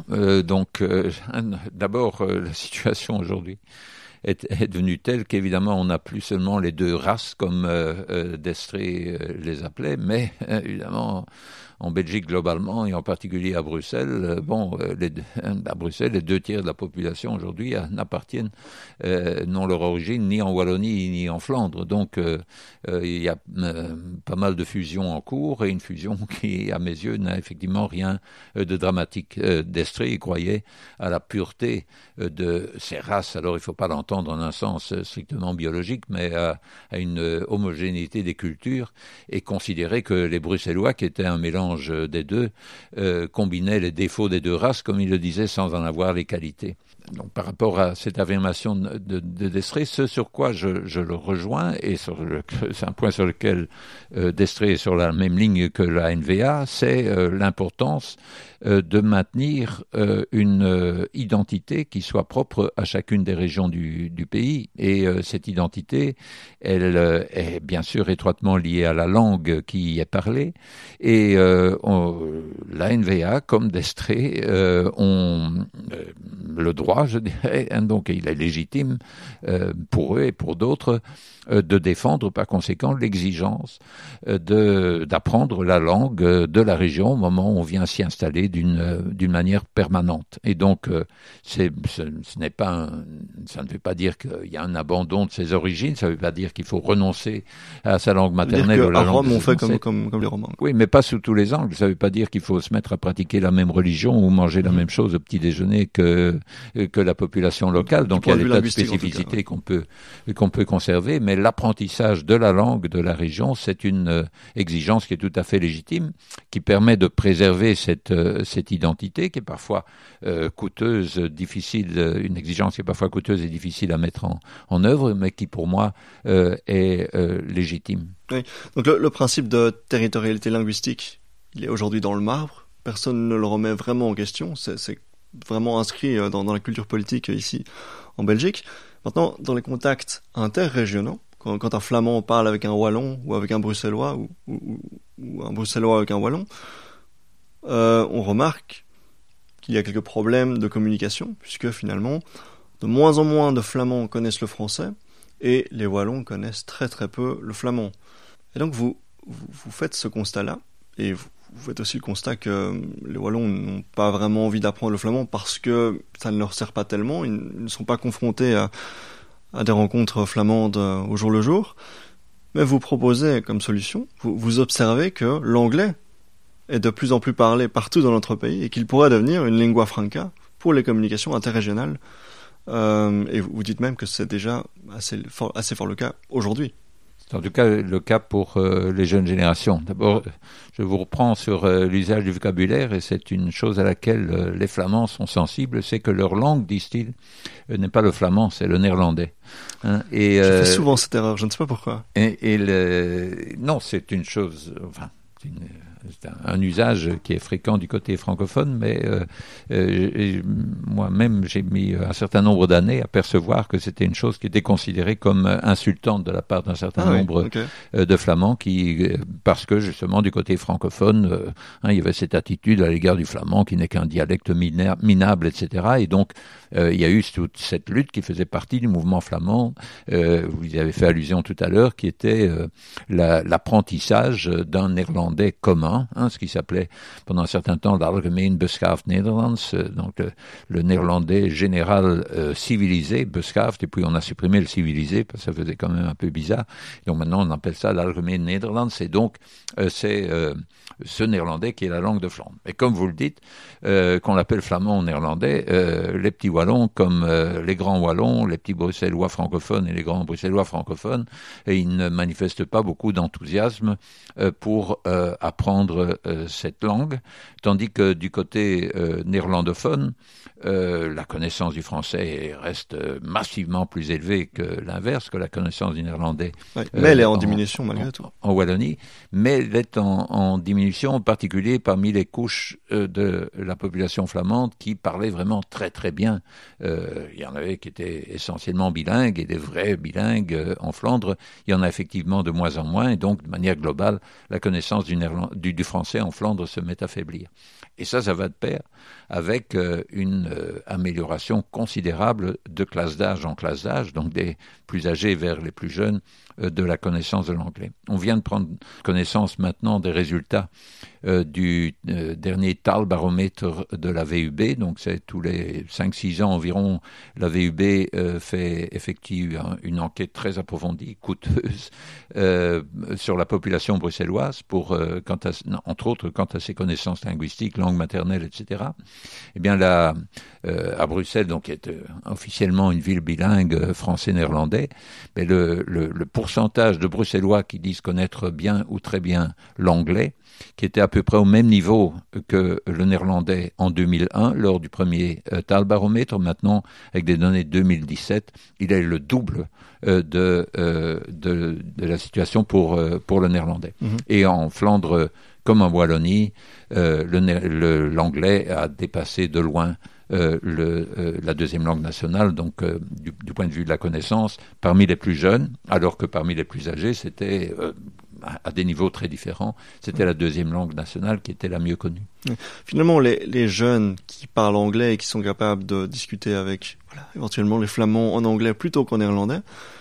D'abord, la situation aujourd'hui est devenue telle qu'évidemment on n'a plus seulement les deux races comme Destrée les appelait, mais évidemment en Belgique globalement et en particulier à Bruxelles, à Bruxelles, les 2 tiers de la population aujourd'hui n'appartiennent, n'ont leur origine ni en Wallonie ni en Flandre. Donc il y a pas mal de fusions en cours, et une fusion qui, à mes yeux, n'a effectivement rien de dramatique. Destrée croyait à la pureté de ces races. Alors il ne faut pas l'entendre en un sens strictement biologique, mais à une homogénéité des cultures, et considérait que les Bruxellois, qui étaient un mélange des deux, combinaient les défauts des deux races, comme il le disait, sans en avoir les qualités. Donc, par rapport à cette affirmation de Destrée, ce sur quoi je le rejoins, et c'est un point sur lequel Destrée est sur la même ligne que la NVA, c'est l'importance de maintenir une identité qui soit propre à chacune des régions du pays. Et cette identité, elle est bien sûr étroitement liée à la langue qui y est parlée. Et la NVA, comme Destrée, ont le droit, je dirais, donc il est légitime pour eux et pour d'autres, de défendre par conséquent l'exigence d'apprendre la langue de la région au moment où on vient s'y installer d'une manière permanente. Et donc ça ne veut pas dire qu'il y a un abandon de ses origines, ça ne veut pas dire qu'il faut renoncer à sa langue maternelle ou la langue. À Rome, on fait comme les Romains. Oui, mais pas sous tous les angles. Ça ne veut pas dire qu'il faut se mettre à pratiquer la même religion ou manger la même chose au petit déjeuner que la population locale. Donc il y a des tas de spécificités qu'on peut conserver, mais l'apprentissage de la langue de la région, c'est une exigence qui est tout à fait légitime, qui permet de préserver cette identité qui est parfois coûteuse, difficile, une exigence qui est parfois coûteuse et difficile à mettre en œuvre, mais qui pour moi est légitime. Oui. Donc le principe de territorialité linguistique, il est aujourd'hui dans le marbre. Personne ne le remet vraiment en question. C'est vraiment inscrit dans la culture politique ici en Belgique. Maintenant, dans les contacts interrégionaux, quand un Flamand parle avec un Wallon ou avec un Bruxellois ou un Bruxellois avec un Wallon, on remarque qu'il y a quelques problèmes de communication, puisque finalement, de moins en moins de Flamands connaissent le français, et les Wallons connaissent très très peu le flamand. Et donc vous faites ce constat-là, et vous faites aussi le constat que les Wallons n'ont pas vraiment envie d'apprendre le flamand parce que ça ne leur sert pas tellement, ils ne sont pas confrontés à des rencontres flamandes au jour le jour. Mais vous proposez comme solution, vous observez que l'anglais est de plus en plus parlé partout dans notre pays et qu'il pourrait devenir une lingua franca pour les communications interrégionales. Et vous dites même que c'est déjà assez fort le cas aujourd'hui. C'est en tout cas le cas pour les jeunes générations. D'abord, je vous reprends sur l'usage du vocabulaire, et c'est une chose à laquelle les Flamands sont sensibles, c'est que leur langue, disent-ils, n'est pas le flamand, c'est le néerlandais. Hein, et, je fais souvent cette erreur, je ne sais pas pourquoi. Non, c'est une chose... Enfin, c'est un usage qui est fréquent du côté francophone, mais moi-même, j'ai mis un certain nombre d'années à percevoir que c'était une chose qui était considérée comme insultante de la part d'un certain nombre de Flamands, parce que justement, du côté francophone, il y avait cette attitude à l'égard du flamand qui n'est qu'un dialecte minable, etc. Et donc, il y a eu toute cette lutte qui faisait partie du mouvement flamand, vous y avez fait allusion tout à l'heure, qui était l'apprentissage d'un néerlandais commun, ce qui s'appelait pendant un certain temps l'Algemeen Beschaafd Nederlands, donc le néerlandais général civilisé, Beschaafd, et puis on a supprimé le civilisé parce que ça faisait quand même un peu bizarre. Donc maintenant on appelle ça l'Algemeen Nederlands, et donc c'est ce néerlandais qui est la langue de Flandre. Et comme vous le dites, qu'on l'appelle flamand ou néerlandais, les petits wallons comme les grands wallons, les petits bruxellois francophones et les grands bruxellois francophones, ils ne manifestent pas beaucoup d'enthousiasme pour apprendre cette langue, tandis que du côté néerlandophone, la connaissance du français reste massivement plus élevée que l'inverse, que la connaissance du néerlandais. Oui, mais elle est en diminution malgré tout. En Wallonie, mais elle est en diminution, en particulier parmi les couches de la population flamande qui parlaient vraiment très très bien. Il y en avait qui étaient essentiellement bilingues, et des vrais bilingues en Flandre. Il y en a effectivement de moins en moins, et donc de manière globale, la connaissance du français en Flandre se met à faiblir. Et ça va de pair avec une amélioration considérable de classe d'âge en classe d'âge, donc des plus âgés vers les plus jeunes, de la connaissance de l'anglais. On vient de prendre connaissance maintenant des résultats du dernier Taalbaromètre de la VUB, donc c'est tous les 5-6 ans environ, la VUB effectue une enquête très approfondie, coûteuse, sur la population bruxelloise, entre autres quant à ses connaissances linguistiques, langue maternelle, etc. Eh bien là, à Bruxelles, donc qui est officiellement une ville bilingue français-néerlandais, mais le pourcentage de Bruxellois qui disent connaître bien ou très bien l'anglais, qui était à peu près au même niveau que le néerlandais en 2001, lors du premier Taalbaromètre. Maintenant, avec des données de 2017, il est le double de la situation pour le néerlandais. Mm-hmm. Et en Flandre, comme en Wallonie, l'anglais a dépassé de loin la deuxième langue nationale, donc du point de vue de la connaissance, parmi les plus jeunes, alors que parmi les plus âgés, c'était à des niveaux très différents, c'était la deuxième langue nationale qui était la mieux connue. Finalement, les jeunes qui parlent anglais et qui sont capables de discuter avec éventuellement les Flamands en anglais plutôt qu'en néerlandais,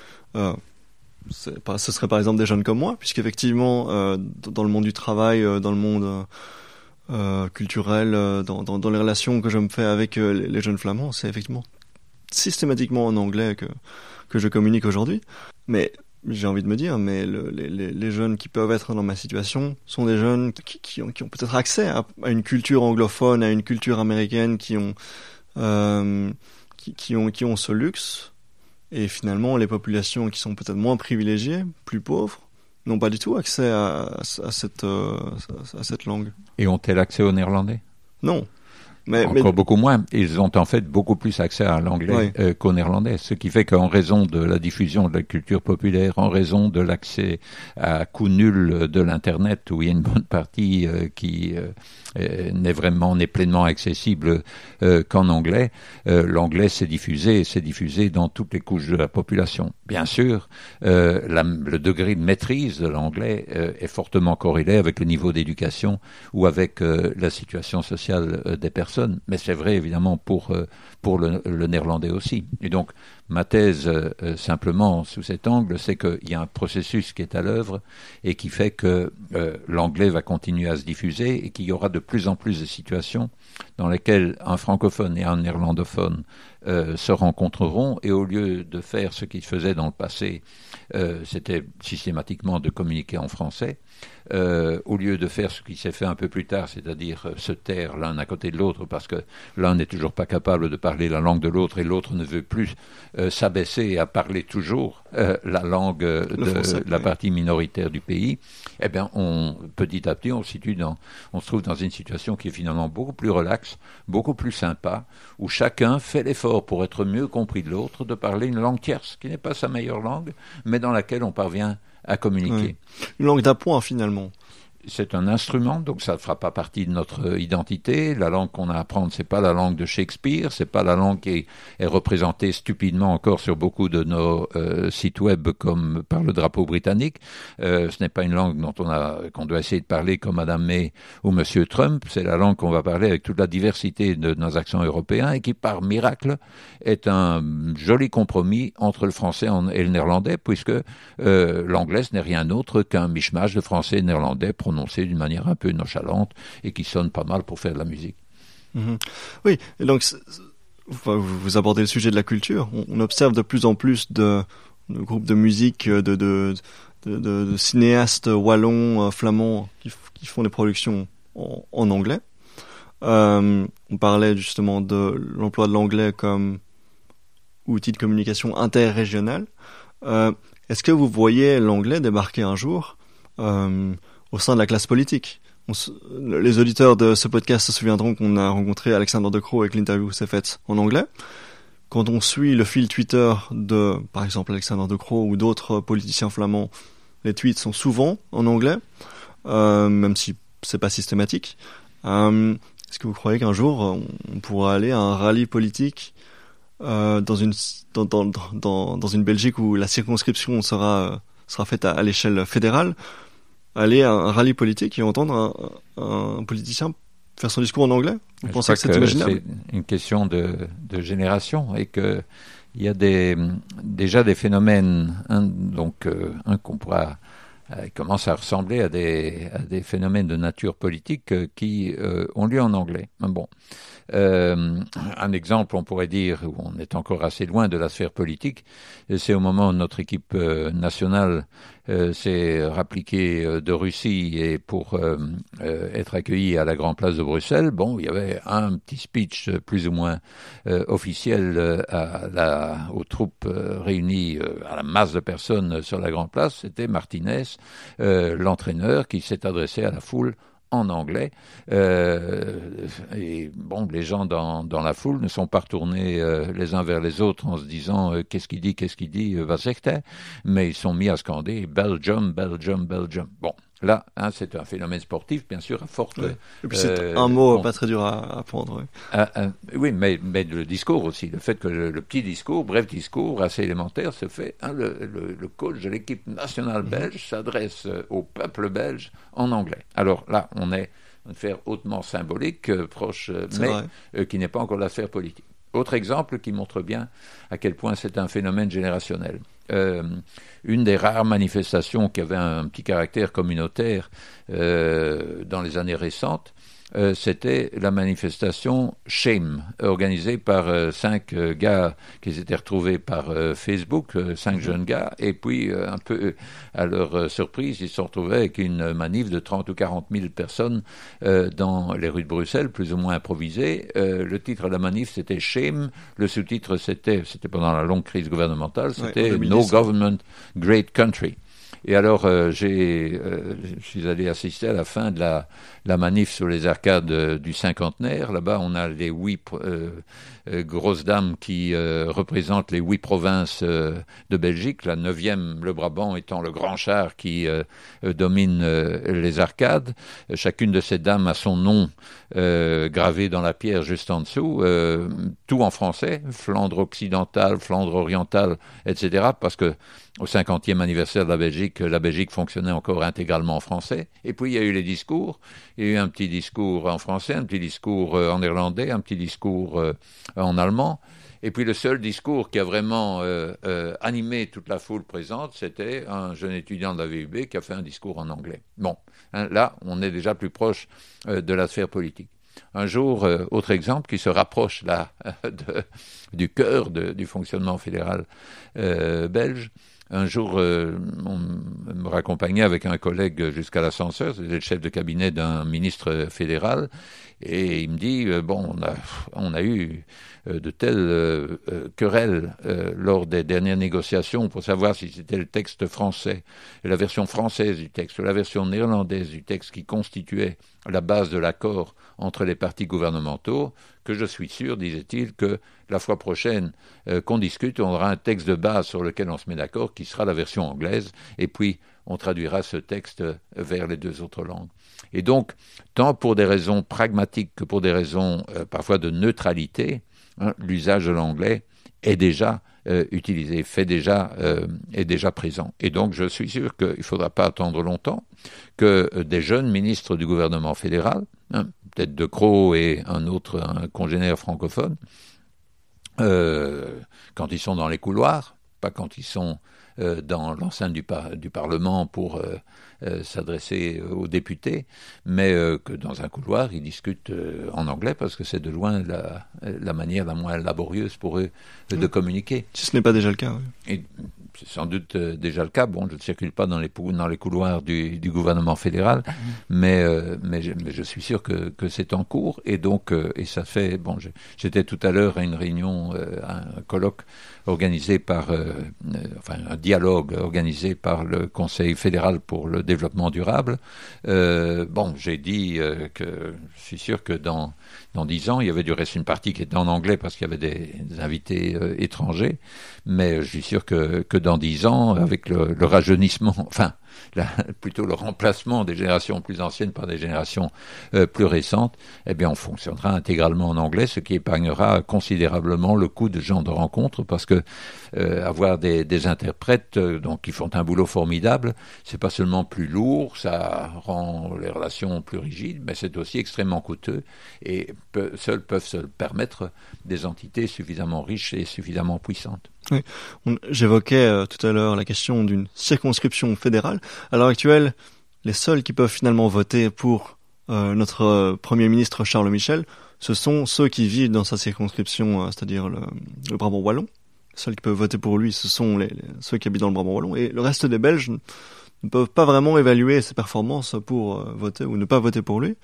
ce serait par exemple des jeunes comme moi, puisqu'effectivement, dans le monde du travail, dans le monde culturel, dans les relations que je me fais avec les jeunes Flamands, c'est effectivement systématiquement en anglais que je communique aujourd'hui. Mais j'ai envie de me dire, mais les jeunes qui peuvent être dans ma situation sont des jeunes qui ont peut-être accès à une culture anglophone, à une culture américaine, qui ont ce luxe. Et finalement, les populations qui sont peut-être moins privilégiées, plus pauvres, n'ont pas du tout accès à cette langue. Et ont-elles accès au néerlandais ? Non. Encore beaucoup moins. Ils ont en fait beaucoup plus accès à l'anglais qu'au néerlandais. Ce qui fait qu'en raison de la diffusion de la culture populaire, en raison de l'accès à coût nul de l'Internet, où il y a une bonne partie qui n'est pleinement accessible qu'en anglais, l'anglais s'est diffusé dans toutes les couches de la population. Bien sûr, le degré de maîtrise de l'anglais est fortement corrélé avec le niveau d'éducation ou avec la situation sociale des personnes. personne, mais c'est vrai évidemment pour le néerlandais aussi. Et donc, ma thèse, simplement, sous cet angle, c'est qu'il y a un processus qui est à l'œuvre et qui fait que l'anglais va continuer à se diffuser et qu'il y aura de plus en plus de situations dans lesquelles un francophone et un néerlandophone se rencontreront, et au lieu de faire ce qu'ils faisaient dans le passé, c'était systématiquement de communiquer en français, au lieu de faire ce qui s'est fait un peu plus tard, c'est-à-dire se taire l'un à côté de l'autre parce que l'un n'est toujours pas capable de parler la langue de l'autre et l'autre ne veut plus s'abaisser à parler toujours la langue de la partie minoritaire du pays, eh bien, petit à petit, on se trouve dans une situation qui est finalement beaucoup plus relaxe, beaucoup plus sympa, où chacun fait l'effort pour être mieux compris de l'autre, de parler une langue tierce, qui n'est pas sa meilleure langue, mais dans laquelle on parvient à communiquer. Oui. Une langue d'appoint, finalement. C'est un instrument, donc ça ne fera pas partie de notre identité. La langue qu'on a à apprendre, c'est pas la langue de Shakespeare, c'est pas la langue qui est représentée stupidement encore sur beaucoup de nos sites web comme par le drapeau britannique. Ce n'est pas une langue qu'on doit essayer de parler comme Madame May ou Monsieur Trump. C'est la langue qu'on va parler avec toute la diversité de nos accents européens et qui, par miracle, est un joli compromis entre le français et le néerlandais, puisque l'anglais, ce n'est rien d'autre qu'un mishmash de français et néerlandais prononcé d'une manière un peu nonchalante et qui sonne pas mal pour faire de la musique. Mmh. Oui, et donc vous abordez le sujet de la culture. On observe de plus en plus de groupes de musique, de cinéastes wallons, flamands qui font des productions en anglais. On parlait justement de l'emploi de l'anglais comme outil de communication interrégionale. Est-ce que vous voyez l'anglais débarquer un jour au sein de la classe politique? Les auditeurs de ce podcast se souviendront qu'on a rencontré Alexander De Croo et que l'interview s'est faite en anglais. Quand on suit le fil Twitter de, par exemple, Alexander De Croo ou d'autres politiciens flamands, les tweets sont souvent en anglais, même si c'est pas systématique. Est-ce que vous croyez qu'un jour on pourra aller à un rallye politique dans une Belgique où la circonscription sera faite à l'échelle fédérale, aller à un rallye politique et entendre un politicien faire son discours en anglais? Vous pensez que c'est imaginable? C'est une question de génération et que il y a déjà des phénomènes, qu'on pourra commence à ressembler à des phénomènes de nature politique qui ont lieu en anglais. Bon. Un exemple, on pourrait dire, où on est encore assez loin de la sphère politique, c'est au moment où notre équipe nationale s'est rappliquée de Russie et pour être accueillie à la Grande Place de Bruxelles. Bon, il y avait un petit speech plus ou moins officiel aux troupes réunies, à la masse de personnes sur la Grande Place. C'était Martinez, l'entraîneur, qui s'est adressé à la foule en anglais, et bon, les gens dans la foule ne sont pas retournés les uns vers les autres en se disant qu'est-ce qu'il dit, va secter, mais ils sont mis à scander Belgium, Belgium, Belgium. Bon, là, c'est un phénomène sportif, bien sûr, à forte. Oui. Et puis c'est un mot pas très dur à apprendre. Oui, oui, mais le discours aussi, le fait que le petit discours, bref discours, assez élémentaire, se fait. Le coach de l'équipe nationale belge s'adresse au peuple belge en anglais. Alors là, on est une sphère hautement symbolique, proche, mais qui n'est pas encore la sphère politique. Autre exemple qui montre bien à quel point c'est un phénomène générationnel. Une des rares manifestations qui avait un petit caractère communautaire dans les années récentes, c'était la manifestation Shame, organisée par 5 gars qui s'étaient retrouvés par Facebook, 5 jeunes gars, et puis un peu à leur surprise, ils se sont retrouvés avec une manif de 30 ou 40 000 personnes dans les rues de Bruxelles, plus ou moins improvisées. Le titre de la manif, c'était Shame, le sous-titre, c'était pendant la longue crise gouvernementale, c'était No Government, Great Country. Et alors, je suis allé assister à la fin de la manif sur les arcades du cinquantenaire. Là-bas, on a les 8 grosses dames qui représentent les 8 provinces de Belgique. La 9e, le Brabant, étant le grand char qui domine les arcades. Chacune de ces dames a son nom gravé dans la pierre juste en dessous. Tout en français, Flandre occidentale, Flandre orientale, etc. Parce que au 50e anniversaire de la Belgique fonctionnait encore intégralement en français. Et puis il y a eu les discours. Il y a eu un petit discours en français, un petit discours en néerlandais, un petit discours en allemand. Et puis le seul discours qui a vraiment animé toute la foule présente, c'était un jeune étudiant de la VUB qui a fait un discours en anglais. Bon, hein, là, on est déjà plus proche de la sphère politique. Un jour, autre exemple qui se rapproche là du cœur du fonctionnement fédéral belge. Un jour, on me raccompagnait avec un collègue jusqu'à l'ascenseur, c'était le chef de cabinet d'un ministre fédéral, et il me dit, on a eu de telles querelles lors des dernières négociations pour savoir si c'était le texte français, la version française du texte, la version néerlandaise du texte qui constituait la base de l'accord entre les partis gouvernementaux, que je suis sûr, disait-il, que la fois prochaine qu'on discute, on aura un texte de base sur lequel on se met d'accord, qui sera la version anglaise, et puis on traduira ce texte vers les deux autres langues. Et donc, tant pour des raisons pragmatiques que pour des raisons parfois de neutralité, hein, l'usage de l'anglais est déjà utilisé, est déjà présent. Et donc, je suis sûr qu'il ne faudra pas attendre longtemps que des jeunes ministres du gouvernement fédéral, hein, peut-être De Croo et un congénère francophone, quand ils sont dans les couloirs, pas quand ils sont dans l'enceinte du Parlement pour s'adresser aux députés, mais que dans un couloir, ils discutent en anglais parce que c'est de loin la manière la moins laborieuse pour eux de communiquer. Si ce n'est pas déjà le cas. Oui. Et c'est sans doute déjà le cas. Bon, je ne circule pas dans les couloirs du gouvernement fédéral, mais je suis sûr que c'est en cours. Et donc, et ça fait... Bon, j'étais tout à l'heure à une réunion, un colloque organisé par... un dialogue organisé par le Conseil fédéral pour le développement durable. J'ai dit que je suis sûr que dans 10 ans, il y avait du reste une partie qui était en anglais parce qu'il y avait des invités étrangers, mais je suis sûr que dans 10 ans, avec le rajeunissement, plutôt le remplacement des générations plus anciennes par des générations plus récentes, eh bien on fonctionnera intégralement en anglais, ce qui épargnera considérablement le coût de ce genre de rencontres, parce que avoir des interprètes qui font un boulot formidable, c'est pas seulement plus lourd, ça rend les relations plus rigides, mais c'est aussi extrêmement coûteux, et seuls peuvent se le permettre des entités suffisamment riches et suffisamment puissantes. Oui. J'évoquais tout à l'heure la question d'une circonscription fédérale. À l'heure actuelle, les seuls qui peuvent finalement voter pour notre Premier ministre Charles Michel, ce sont ceux qui vivent dans sa circonscription, c'est-à-dire le Brabant wallon. Les seuls qui peuvent voter pour lui, ce sont ceux qui habitent dans le Brabant wallon. Et le reste des Belges ne peuvent pas vraiment évaluer ses performances pour voter ou ne pas voter pour lui.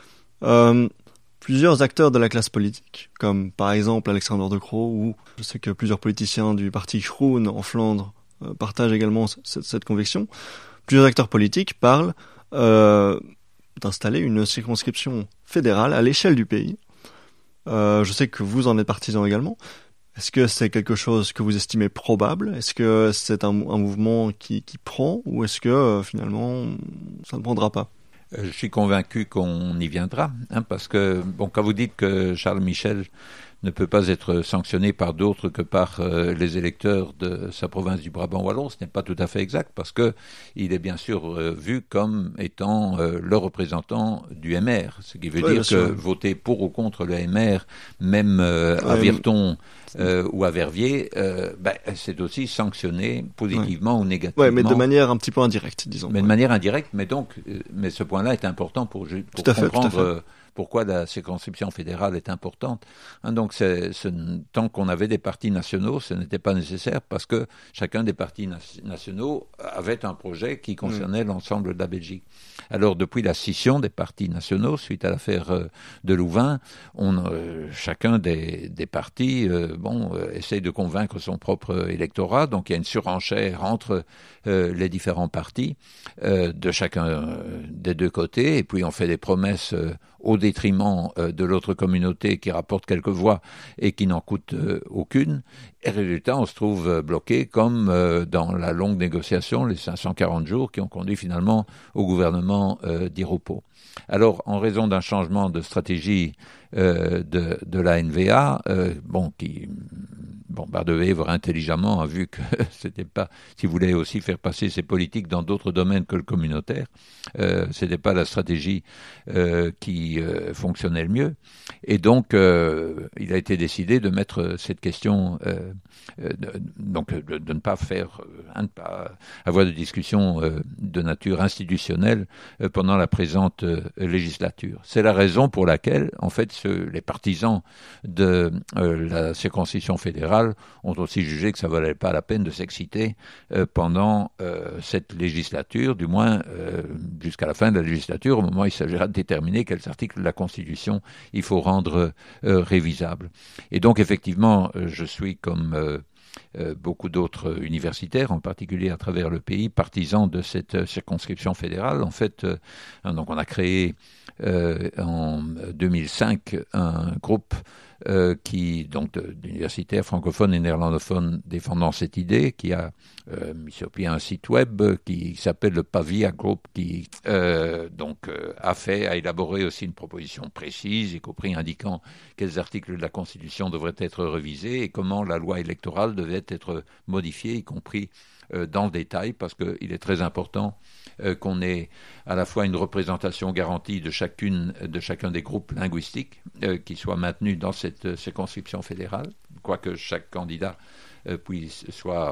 Plusieurs acteurs de la classe politique, comme par exemple Alexander De Croo, ou je sais que plusieurs politiciens du parti Groen en Flandre partagent également cette conviction. Plusieurs acteurs politiques parlent d'installer une circonscription fédérale à l'échelle du pays. Je sais que vous en êtes partisan également. Est-ce que c'est quelque chose que vous estimez probable ? Est-ce que c'est un mouvement qui prend, ou est-ce que finalement ça ne prendra pas ? Je suis convaincu qu'on y viendra, parce que, quand vous dites que Charles Michel ne peut pas être sanctionné par d'autres que par les électeurs de sa province du Brabant wallon, ce n'est pas tout à fait exact, parce que il est bien sûr vu comme étant le représentant du MR, ce qui veut dire que voter pour ou contre le MR, même à Virton ou à Verviers, c'est aussi sanctionné positivement ou négativement. Oui, mais de manière un petit peu indirecte, disons. Mais de manière indirecte, mais ce point-là est important pour comprendre pourquoi la circonscription fédérale est importante. Donc, tant qu'on avait des partis nationaux, ce n'était pas nécessaire, parce que chacun des partis nationaux avait un projet qui concernait l'ensemble de la Belgique. Alors, depuis la scission des partis nationaux, suite à l'affaire de Louvain, chacun des partis essaye de convaincre son propre électorat. Donc, il y a une surenchère entre les différents partis de chacun des deux côtés, et puis on fait des promesses aux détriment de l'autre communauté qui rapporte quelques voix et qui n'en coûte aucune. Et résultat, on se trouve bloqué comme dans la longue négociation, les 540 jours qui ont conduit finalement au gouvernement d'Irrupo. Alors, en raison d'un changement de stratégie de la NVA, Bardewevre intelligemment a vu que c'était pas, s'il voulait aussi faire passer ses politiques dans d'autres domaines que le communautaire, c'était pas la stratégie qui fonctionnait le mieux. Et donc, il a été décidé de mettre cette question, de ne pas faire, de ne pas avoir de discussion de nature institutionnelle pendant la présente législature. C'est la raison pour laquelle, en fait, les partisans de la circonscription fédérale ont aussi jugé que ça ne valait pas la peine de s'exciter pendant cette législature, du moins jusqu'à la fin de la législature, au moment où il s'agira de déterminer quels articles de la Constitution il faut rendre révisables. Et donc, effectivement, je suis comme beaucoup d'autres universitaires, en particulier à travers le pays, partisans de cette circonscription fédérale. En fait, donc on a créé en 2005 un groupe d'universitaires francophones et néerlandophones défendant cette idée, qui a mis sur pied un site web qui s'appelle le Pavia Group, qui a élaboré aussi une proposition précise, y compris indiquant quels articles de la Constitution devraient être révisés et comment la loi électorale devait être modifiée, y compris dans le détail, parce qu'il est très important qu'on ait à la fois une représentation garantie de chacun des groupes linguistiques qui soit maintenu dans cette circonscription fédérale, quoique chaque candidat puisse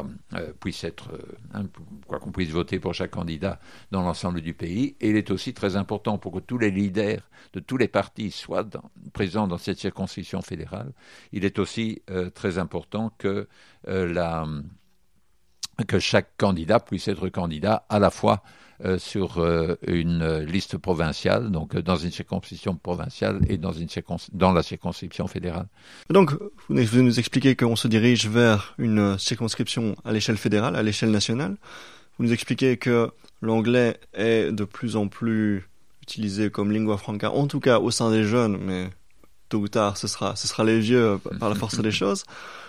voter pour chaque candidat dans l'ensemble du pays. Et il est aussi très important pour que tous les leaders de tous les partis soient présents dans cette circonscription fédérale. Il est aussi très important que chaque candidat puisse être candidat à la fois sur une liste provinciale, donc dans une circonscription provinciale et dans la circonscription fédérale. Donc, vous nous expliquez qu'on se dirige vers une circonscription à l'échelle fédérale, à l'échelle nationale. Vous nous expliquez que l'anglais est de plus en plus utilisé comme lingua franca, en tout cas au sein des jeunes, mais tôt ou tard, ce sera les vieux par la force des choses.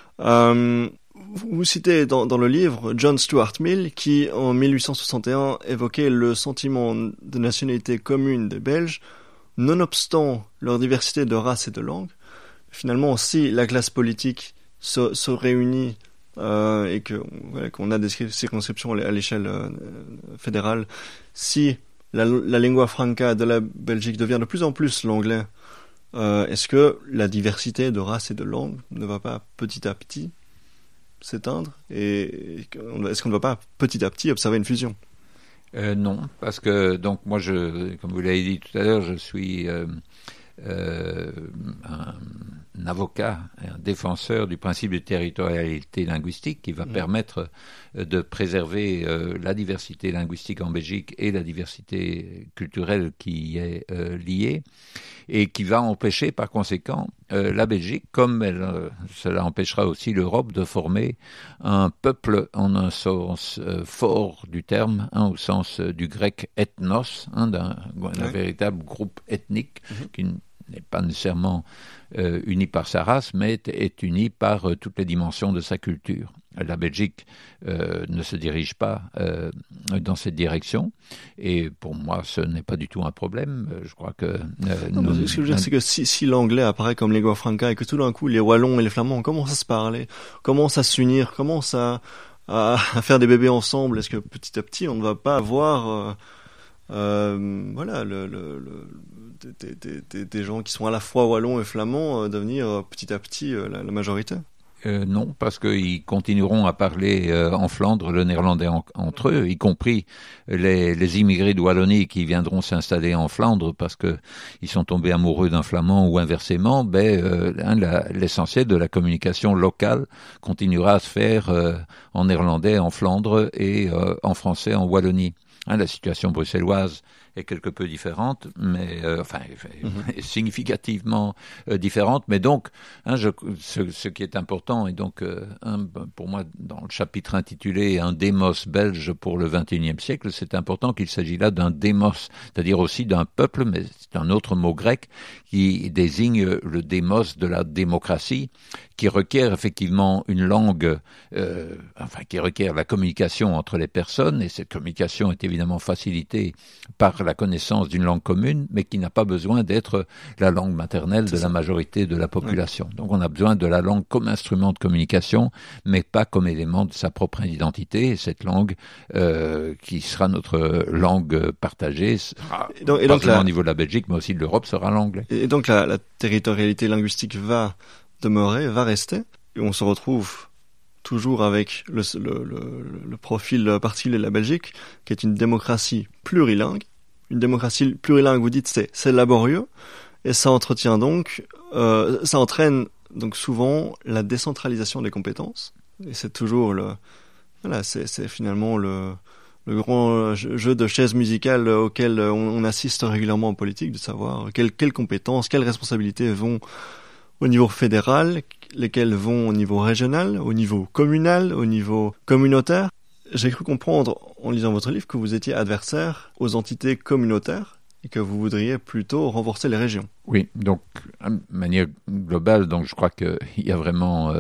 Vous citez dans le livre John Stuart Mill qui, en 1861, évoquait le sentiment de nationalité commune des Belges, nonobstant leur diversité de race et de langue. Finalement, si la classe politique se réunit et qu'on a des circonscriptions à l'échelle fédérale, si la lingua franca de la Belgique devient de plus en plus l'anglais, est-ce que la diversité de race et de langue ne va pas petit à petit s'éteindre, et est-ce qu'on ne va pas petit à petit observer une fusion? Non, parce que donc moi, comme vous l'avez dit tout à l'heure, je suis un avocat et un défenseur du principe de territorialité linguistique qui va permettre de préserver la diversité linguistique en Belgique et la diversité culturelle qui y est liée, et qui va empêcher par conséquent la Belgique, comme cela empêchera aussi l'Europe, de former un peuple en un sens fort du terme, au sens du grec ethnos, d'un véritable groupe ethnique qui n'est pas nécessairement uni par sa race, mais est uni par toutes les dimensions de sa culture. La Belgique ne se dirige pas dans cette direction, et pour moi, ce n'est pas du tout un problème. Je crois que... ce que je veux dire, c'est que si l'anglais apparaît comme lingua franca et que tout d'un coup, les Wallons et les Flamands commencent à se parler, commencent à s'unir, commencent à faire des bébés ensemble, est-ce que petit à petit, on ne va pas avoir... des gens qui sont à la fois wallons et flamands devenir petit à petit la majorité? Non, parce qu'ils continueront à parler en Flandre le néerlandais entre eux, y compris les immigrés de Wallonie qui viendront s'installer en Flandre parce que ils sont tombés amoureux d'un flamand ou inversement. L'essentiel de la communication locale continuera à se faire en néerlandais en Flandre et en français en Wallonie. La situation bruxelloise est quelque peu différente, mais significativement différente. Mais donc, ce qui est important, et donc pour moi, dans le chapitre intitulé Un démos belge pour le XXIe siècle, c'est important qu'il s'agit là d'un démos, c'est-à-dire aussi d'un peuple, mais c'est un autre mot grec qui désigne le démos de la démocratie, qui requiert effectivement une langue, qui requiert la communication entre les personnes, et cette communication est évidemment facilitée par la connaissance d'une langue commune, mais qui n'a pas besoin d'être la langue maternelle de la majorité de la population. Ouais. Donc on a besoin de la langue comme instrument de communication, mais pas comme élément de sa propre identité, et cette langue qui sera notre langue partagée, sera, pas seulement au niveau de la Belgique, mais aussi de l'Europe, sera l'anglais. Et donc la territorialité linguistique va demeurer, va rester, et on se retrouve toujours avec le profil particulier de la Belgique, qui est une démocratie plurilingue. Une démocratie plurilingue, vous dites, c'est laborieux, et ça entretient donc, ça entraîne donc souvent la décentralisation des compétences, et c'est toujours c'est finalement le grand jeu de chaises musicales auquel on assiste régulièrement en politique, de savoir quelles compétences, quelles responsabilités vont au niveau fédéral, lesquelles vont au niveau régional, au niveau communal, au niveau communautaire. J'ai cru comprendre, en lisant votre livre, que vous étiez adversaire aux entités communautaires et que vous voudriez plutôt renforcer les régions. Oui, donc, de manière globale, donc je crois qu'il y a vraiment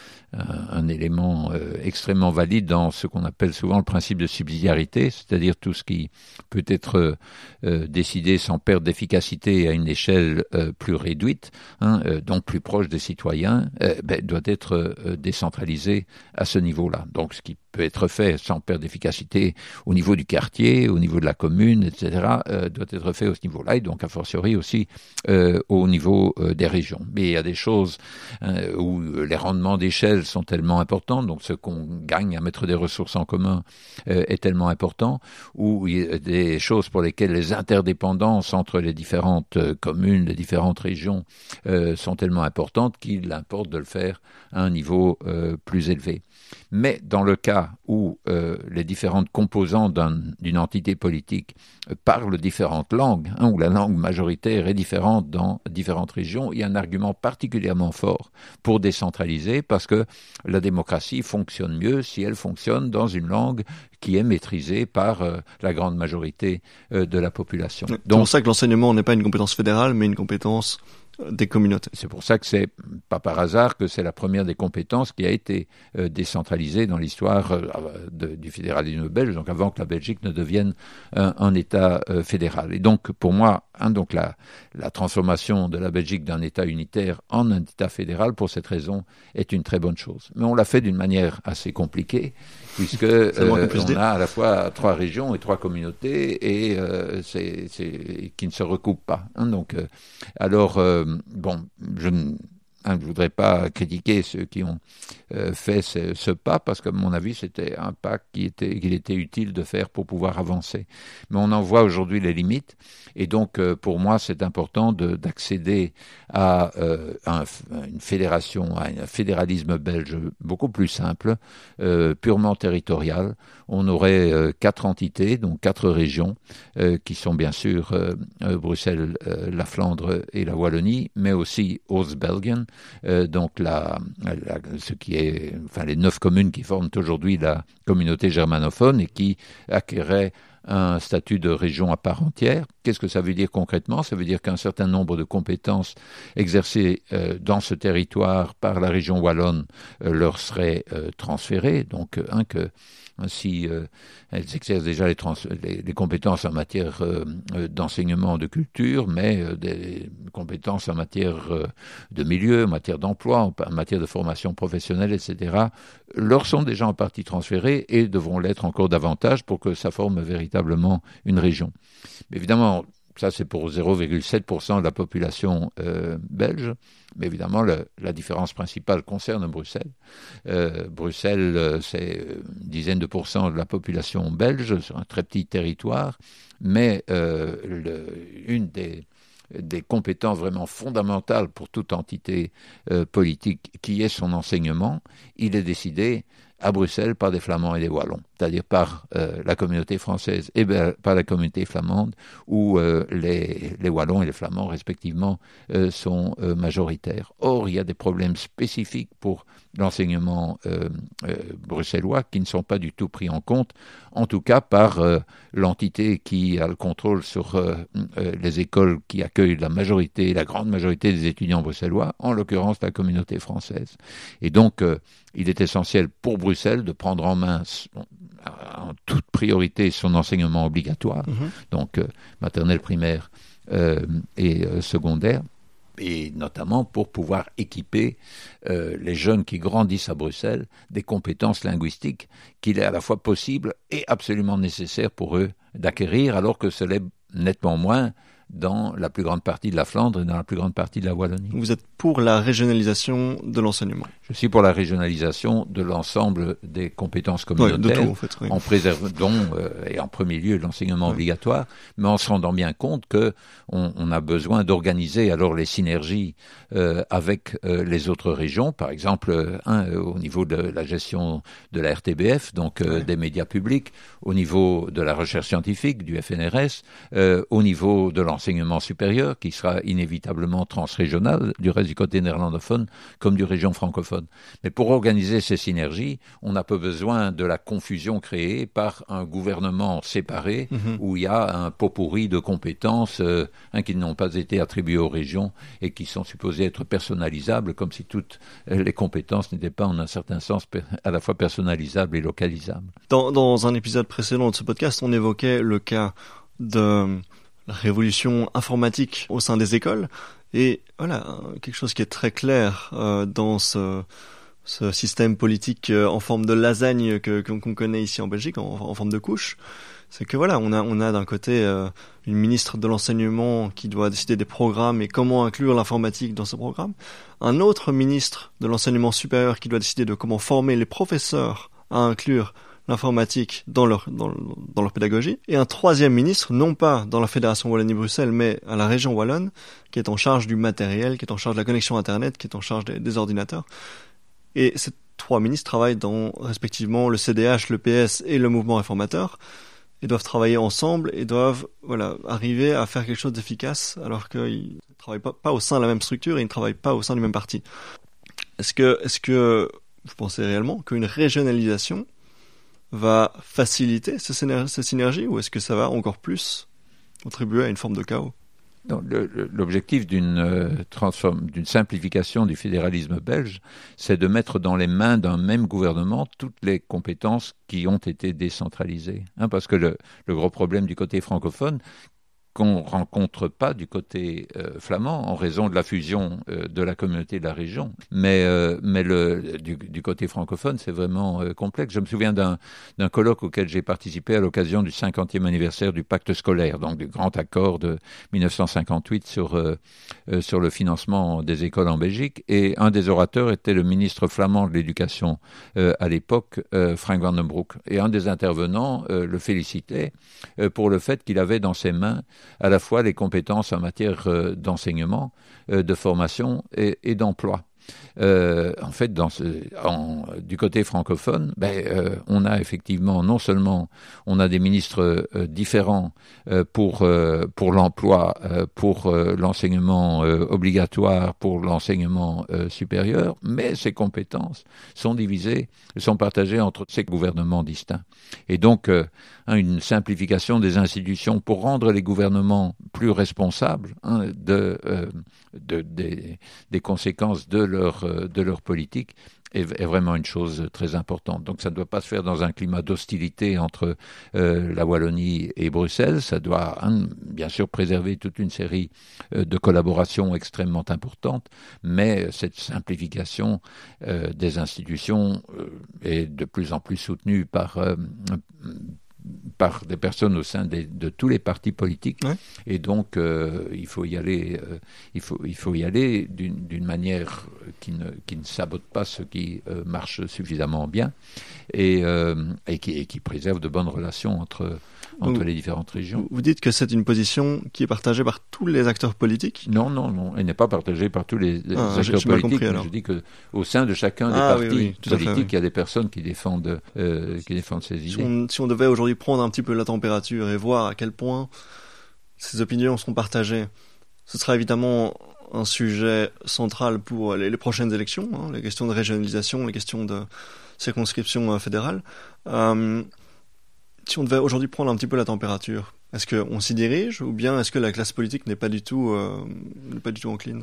un élément extrêmement valide dans ce qu'on appelle souvent le principe de subsidiarité, c'est-à-dire tout ce qui peut être décidé sans perdre d'efficacité à une échelle plus réduite, donc plus proche des citoyens, doit être décentralisé à ce niveau-là. Donc ce qui peut être fait sans perdre d'efficacité au niveau du quartier, au niveau de la commune, etc., doit être fait au ce niveau-là, et donc a fortiori aussi au niveau des régions. Mais il y a des choses où les rendements d'échelle sont tellement importants, donc ce qu'on gagne à mettre des ressources en commun est tellement important, où il y a des choses pour lesquelles les interdépendances entre les différentes communes, les différentes régions sont tellement importantes qu'il importe de le faire à un niveau plus élevé. Mais dans le cas où les différentes composantes d'une entité politique parlent différentes langues, où la langue majoritaire est différente dans différentes régions, il y a un argument particulièrement fort pour décentraliser, parce que la démocratie fonctionne mieux si elle fonctionne dans une langue qui est maîtrisée par la grande majorité de la population. C'est pour ça que l'enseignement n'est pas une compétence fédérale, mais une compétence des communautés. C'est pour ça que c'est pas par hasard que c'est la première des compétences qui a été décentralisée dans l'histoire du fédéralisme belge, donc avant que la Belgique ne devienne un État fédéral. Et donc pour moi, donc la transformation de la Belgique d'un État unitaire en un État fédéral, pour cette raison, est une très bonne chose. Mais on l'a fait d'une manière assez compliquée, puisque on a à la fois 3 régions et 3 communautés, et qui ne se recoupent pas. Donc, je ne voudrais pas critiquer ceux qui ont fait ce pas, parce que, à mon avis, c'était un pas qu'il était utile de faire pour pouvoir avancer. Mais on en voit aujourd'hui les limites, et donc, pour moi, c'est important d'accéder à une fédération, à un fédéralisme belge beaucoup plus simple, purement territorial. On aurait 4 entités, donc 4 régions, qui sont bien sûr Bruxelles, la Flandre et la Wallonie, mais aussi Oost-België, donc ce qui est, les 9 communes qui forment aujourd'hui la communauté germanophone et qui acquéraient un statut de région à part entière. Qu'est-ce que ça veut dire concrètement ? Ça veut dire qu'un certain nombre de compétences exercées dans ce territoire par la région wallonne leur seraient transférées. Donc, si elles exercent déjà les compétences en matière d'enseignement de culture, mais des compétences en matière de milieu, en matière d'emploi, en matière de formation professionnelle, etc., leur sont déjà en partie transférées et devront l'être encore davantage pour que ça forme véritablement une région. Mais évidemment, ça, c'est pour 0,7% de la population belge. Mais évidemment, la différence principale concerne Bruxelles. Bruxelles, c'est une dizaine de pourcents de la population belge sur un très petit territoire. Mais une des compétences vraiment fondamentales pour toute entité politique, qui est son enseignement, il est décidé à Bruxelles par des Flamands et des Wallons, c'est-à-dire par la communauté française et par la communauté flamande, où les Wallons et les Flamands, respectivement, sont majoritaires. Or, il y a des problèmes spécifiques pour l'enseignement bruxellois qui ne sont pas du tout pris en compte, en tout cas par l'entité qui a le contrôle sur les écoles qui accueillent la grande majorité des étudiants bruxellois, en l'occurrence la communauté française. Et donc, il est essentiel pour Bruxelles de prendre en main en toute priorité son enseignement obligatoire, donc maternelle, primaire et secondaire, et notamment pour pouvoir équiper les jeunes qui grandissent à Bruxelles des compétences linguistiques qu'il est à la fois possible et absolument nécessaire pour eux d'acquérir, alors que ce l'est nettement moins dans la plus grande partie de la Flandre et dans la plus grande partie de la Wallonie. Vous êtes pour la régionalisation de l'enseignement? Je suis pour la régionalisation de l'ensemble des compétences communautaires, de tout, en fait, oui. En préservant et en premier lieu l'enseignement obligatoire, mais en se rendant bien compte que on a besoin d'organiser alors les synergies avec les autres régions, par exemple au niveau de la gestion de la RTBF, donc des médias publics, au niveau de la recherche scientifique, du FNRS, au niveau de l'enseignement supérieur, qui sera inévitablement transrégional, du reste du côté néerlandophone comme du région francophone. Mais pour organiser ces synergies, on n'a pas besoin de la confusion créée par un gouvernement séparé où il y a un pot-pourri de compétences qui n'ont pas été attribuées aux régions et qui sont supposées être personnalisables, comme si toutes les compétences n'étaient pas en un certain sens à la fois personnalisables et localisables. Dans un épisode précédent de ce podcast, on évoquait le cas de la révolution informatique au sein des écoles. Et voilà, quelque chose qui est très clair dans ce système politique en forme de lasagne qu'on connaît ici en Belgique, en forme de couche, c'est que voilà, on a d'un côté une ministre de l'enseignement qui doit décider des programmes et comment inclure l'informatique dans ce programme, un autre ministre de l'enseignement supérieur qui doit décider de comment former les professeurs à inclure l'informatique dans leur pédagogie, et un troisième ministre, non pas dans la Fédération Wallonie-Bruxelles, mais à la région wallonne, qui est en charge du matériel, qui est en charge de la connexion Internet, qui est en charge des ordinateurs. Et ces trois ministres travaillent dans, respectivement, le CDH, le PS et le mouvement réformateur, et doivent travailler ensemble et doivent, arriver à faire quelque chose d'efficace, alors qu'ils ne travaillent pas au sein de la même structure et ils ne travaillent pas au sein du même parti. Est-ce que vous pensez réellement qu'une régionalisation va faciliter ces synergies, ou est-ce que ça va encore plus contribuer à une forme de chaos? Donc, l'objectif d'une simplification du fédéralisme belge, c'est de mettre dans les mains d'un même gouvernement toutes les compétences qui ont été décentralisées. Parce que le gros problème du côté francophone, qu'on rencontre pas du côté flamand en raison de la fusion de la communauté de la région, mais du côté francophone c'est vraiment complexe. Je me souviens d'un colloque auquel j'ai participé à l'occasion du 50e anniversaire du pacte scolaire, donc du grand accord de 1958 sur le financement des écoles en Belgique, et un des orateurs était le ministre flamand de l'éducation à l'époque, Frank van den Broek, et un des intervenants le félicitait pour le fait qu'il avait dans ses mains à la fois les compétences en matière d'enseignement, de formation et d'emploi. En fait, du côté francophone, on a effectivement non seulement on a des ministres différents pour l'emploi, pour l'enseignement obligatoire, pour l'enseignement supérieur, mais ces compétences sont partagées entre ces gouvernements distincts. Et donc, une simplification des institutions pour rendre les gouvernements plus responsables des conséquences de leur politique est vraiment une chose très importante. Donc ça ne doit pas se faire dans un climat d'hostilité entre la Wallonie et Bruxelles. Ça doit bien sûr préserver toute une série de collaborations extrêmement importantes, mais cette simplification des institutions est de plus en plus soutenue par par des personnes au sein de tous les partis politiques. Ouais. Et donc, il faut y aller, il faut y aller d'une manière qui ne sabote pas ce qui marche suffisamment bien et qui préserve de bonnes relations entre les différentes régions. Vous dites que c'est une position qui est partagée par tous les acteurs politiques ? Non, elle n'est pas partagée par tous les acteurs j'ai mal politiques. compris, alors. Je dis qu'au sein de chacun des partis politiques, il y a des personnes qui défendent ces idées. Si on devait aujourd'hui prendre un petit peu la température et voir à quel point ces opinions sont partagées, ce sera évidemment un sujet central pour les prochaines élections, hein, les questions de régionalisation, les questions de circonscription fédérale. Si on devait aujourd'hui prendre un petit peu la température, est-ce qu'on s'y dirige ou bien est-ce que la classe politique n'est pas du tout encline ?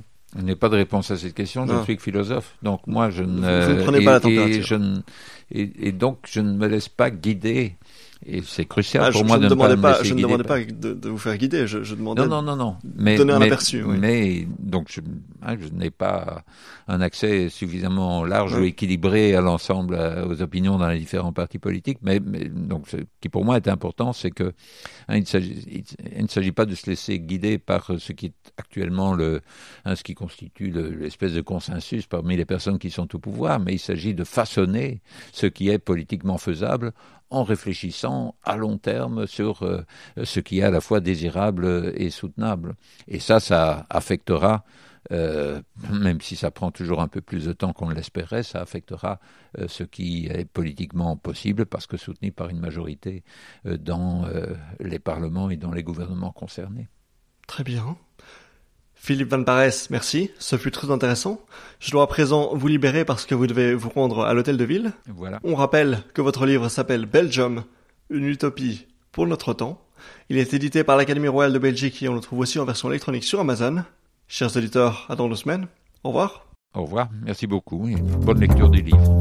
Il n'y a pas de réponse à cette question, je ne suis que philosophe. Donc moi, je ne... Vous ne prenez pas la température. Et donc, je ne me laisse pas guider. Et c'est crucial pour moi de ne pas me laisser guider. Je ne demandais pas de vous faire guider, je demandais non. de donner un aperçu. Oui. Mais donc, je n'ai pas un accès suffisamment large ou équilibré à l'ensemble, aux opinions dans les différents partis politiques. Mais donc, ce qui pour moi est important, c'est que il ne s'agit pas de se laisser guider par ce qui est actuellement ce qui constitue l'espèce de consensus parmi les personnes qui sont au pouvoir, mais il s'agit de façonner ce qui est politiquement faisable en réfléchissant à long terme sur ce qui est à la fois désirable et soutenable. Et ça affectera, même si ça prend toujours un peu plus de temps qu'on ne l'espérait, ça affectera ce qui est politiquement possible parce que soutenu par une majorité dans les parlements et dans les gouvernements concernés. Très bien. Philippe Van Parijs, merci, ce fut très intéressant. Je dois à présent vous libérer parce que vous devez vous rendre à l'hôtel de ville. Voilà. On rappelle que votre livre s'appelle Belgium, une utopie pour notre temps. Il est édité par l'Académie royale de Belgique et on le trouve aussi en version électronique sur Amazon. Chers auditeurs, à dans 2 semaines. Au revoir. Au revoir, merci beaucoup et bonne lecture du livre.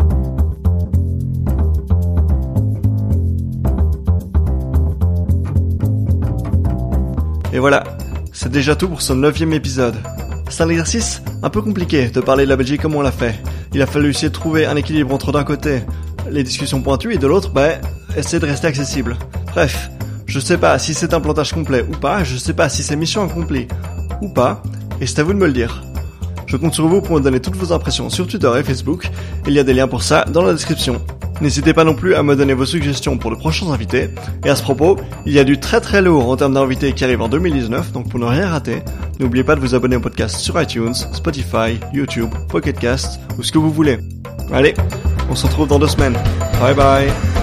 Et voilà. C'est déjà tout pour ce 9e épisode. C'est un exercice un peu compliqué de parler de la Belgique comme on l'a fait. Il a fallu essayer de trouver un équilibre entre d'un côté les discussions pointues et de l'autre, essayer de rester accessible. Bref, je sais pas si c'est un plantage complet ou pas, je sais pas si c'est mission accomplie ou pas, et c'est à vous de me le dire. Je compte sur vous pour me donner toutes vos impressions sur Twitter et Facebook, il y a des liens pour ça dans la description. N'hésitez pas non plus à me donner vos suggestions pour de prochains invités, et à ce propos, il y a du très très lourd en termes d'invités qui arrive en 2019, donc pour ne rien rater, n'oubliez pas de vous abonner au podcast sur iTunes, Spotify, YouTube, Pocket Cast, ou ce que vous voulez. Allez, on se retrouve dans 2 semaines. Bye bye.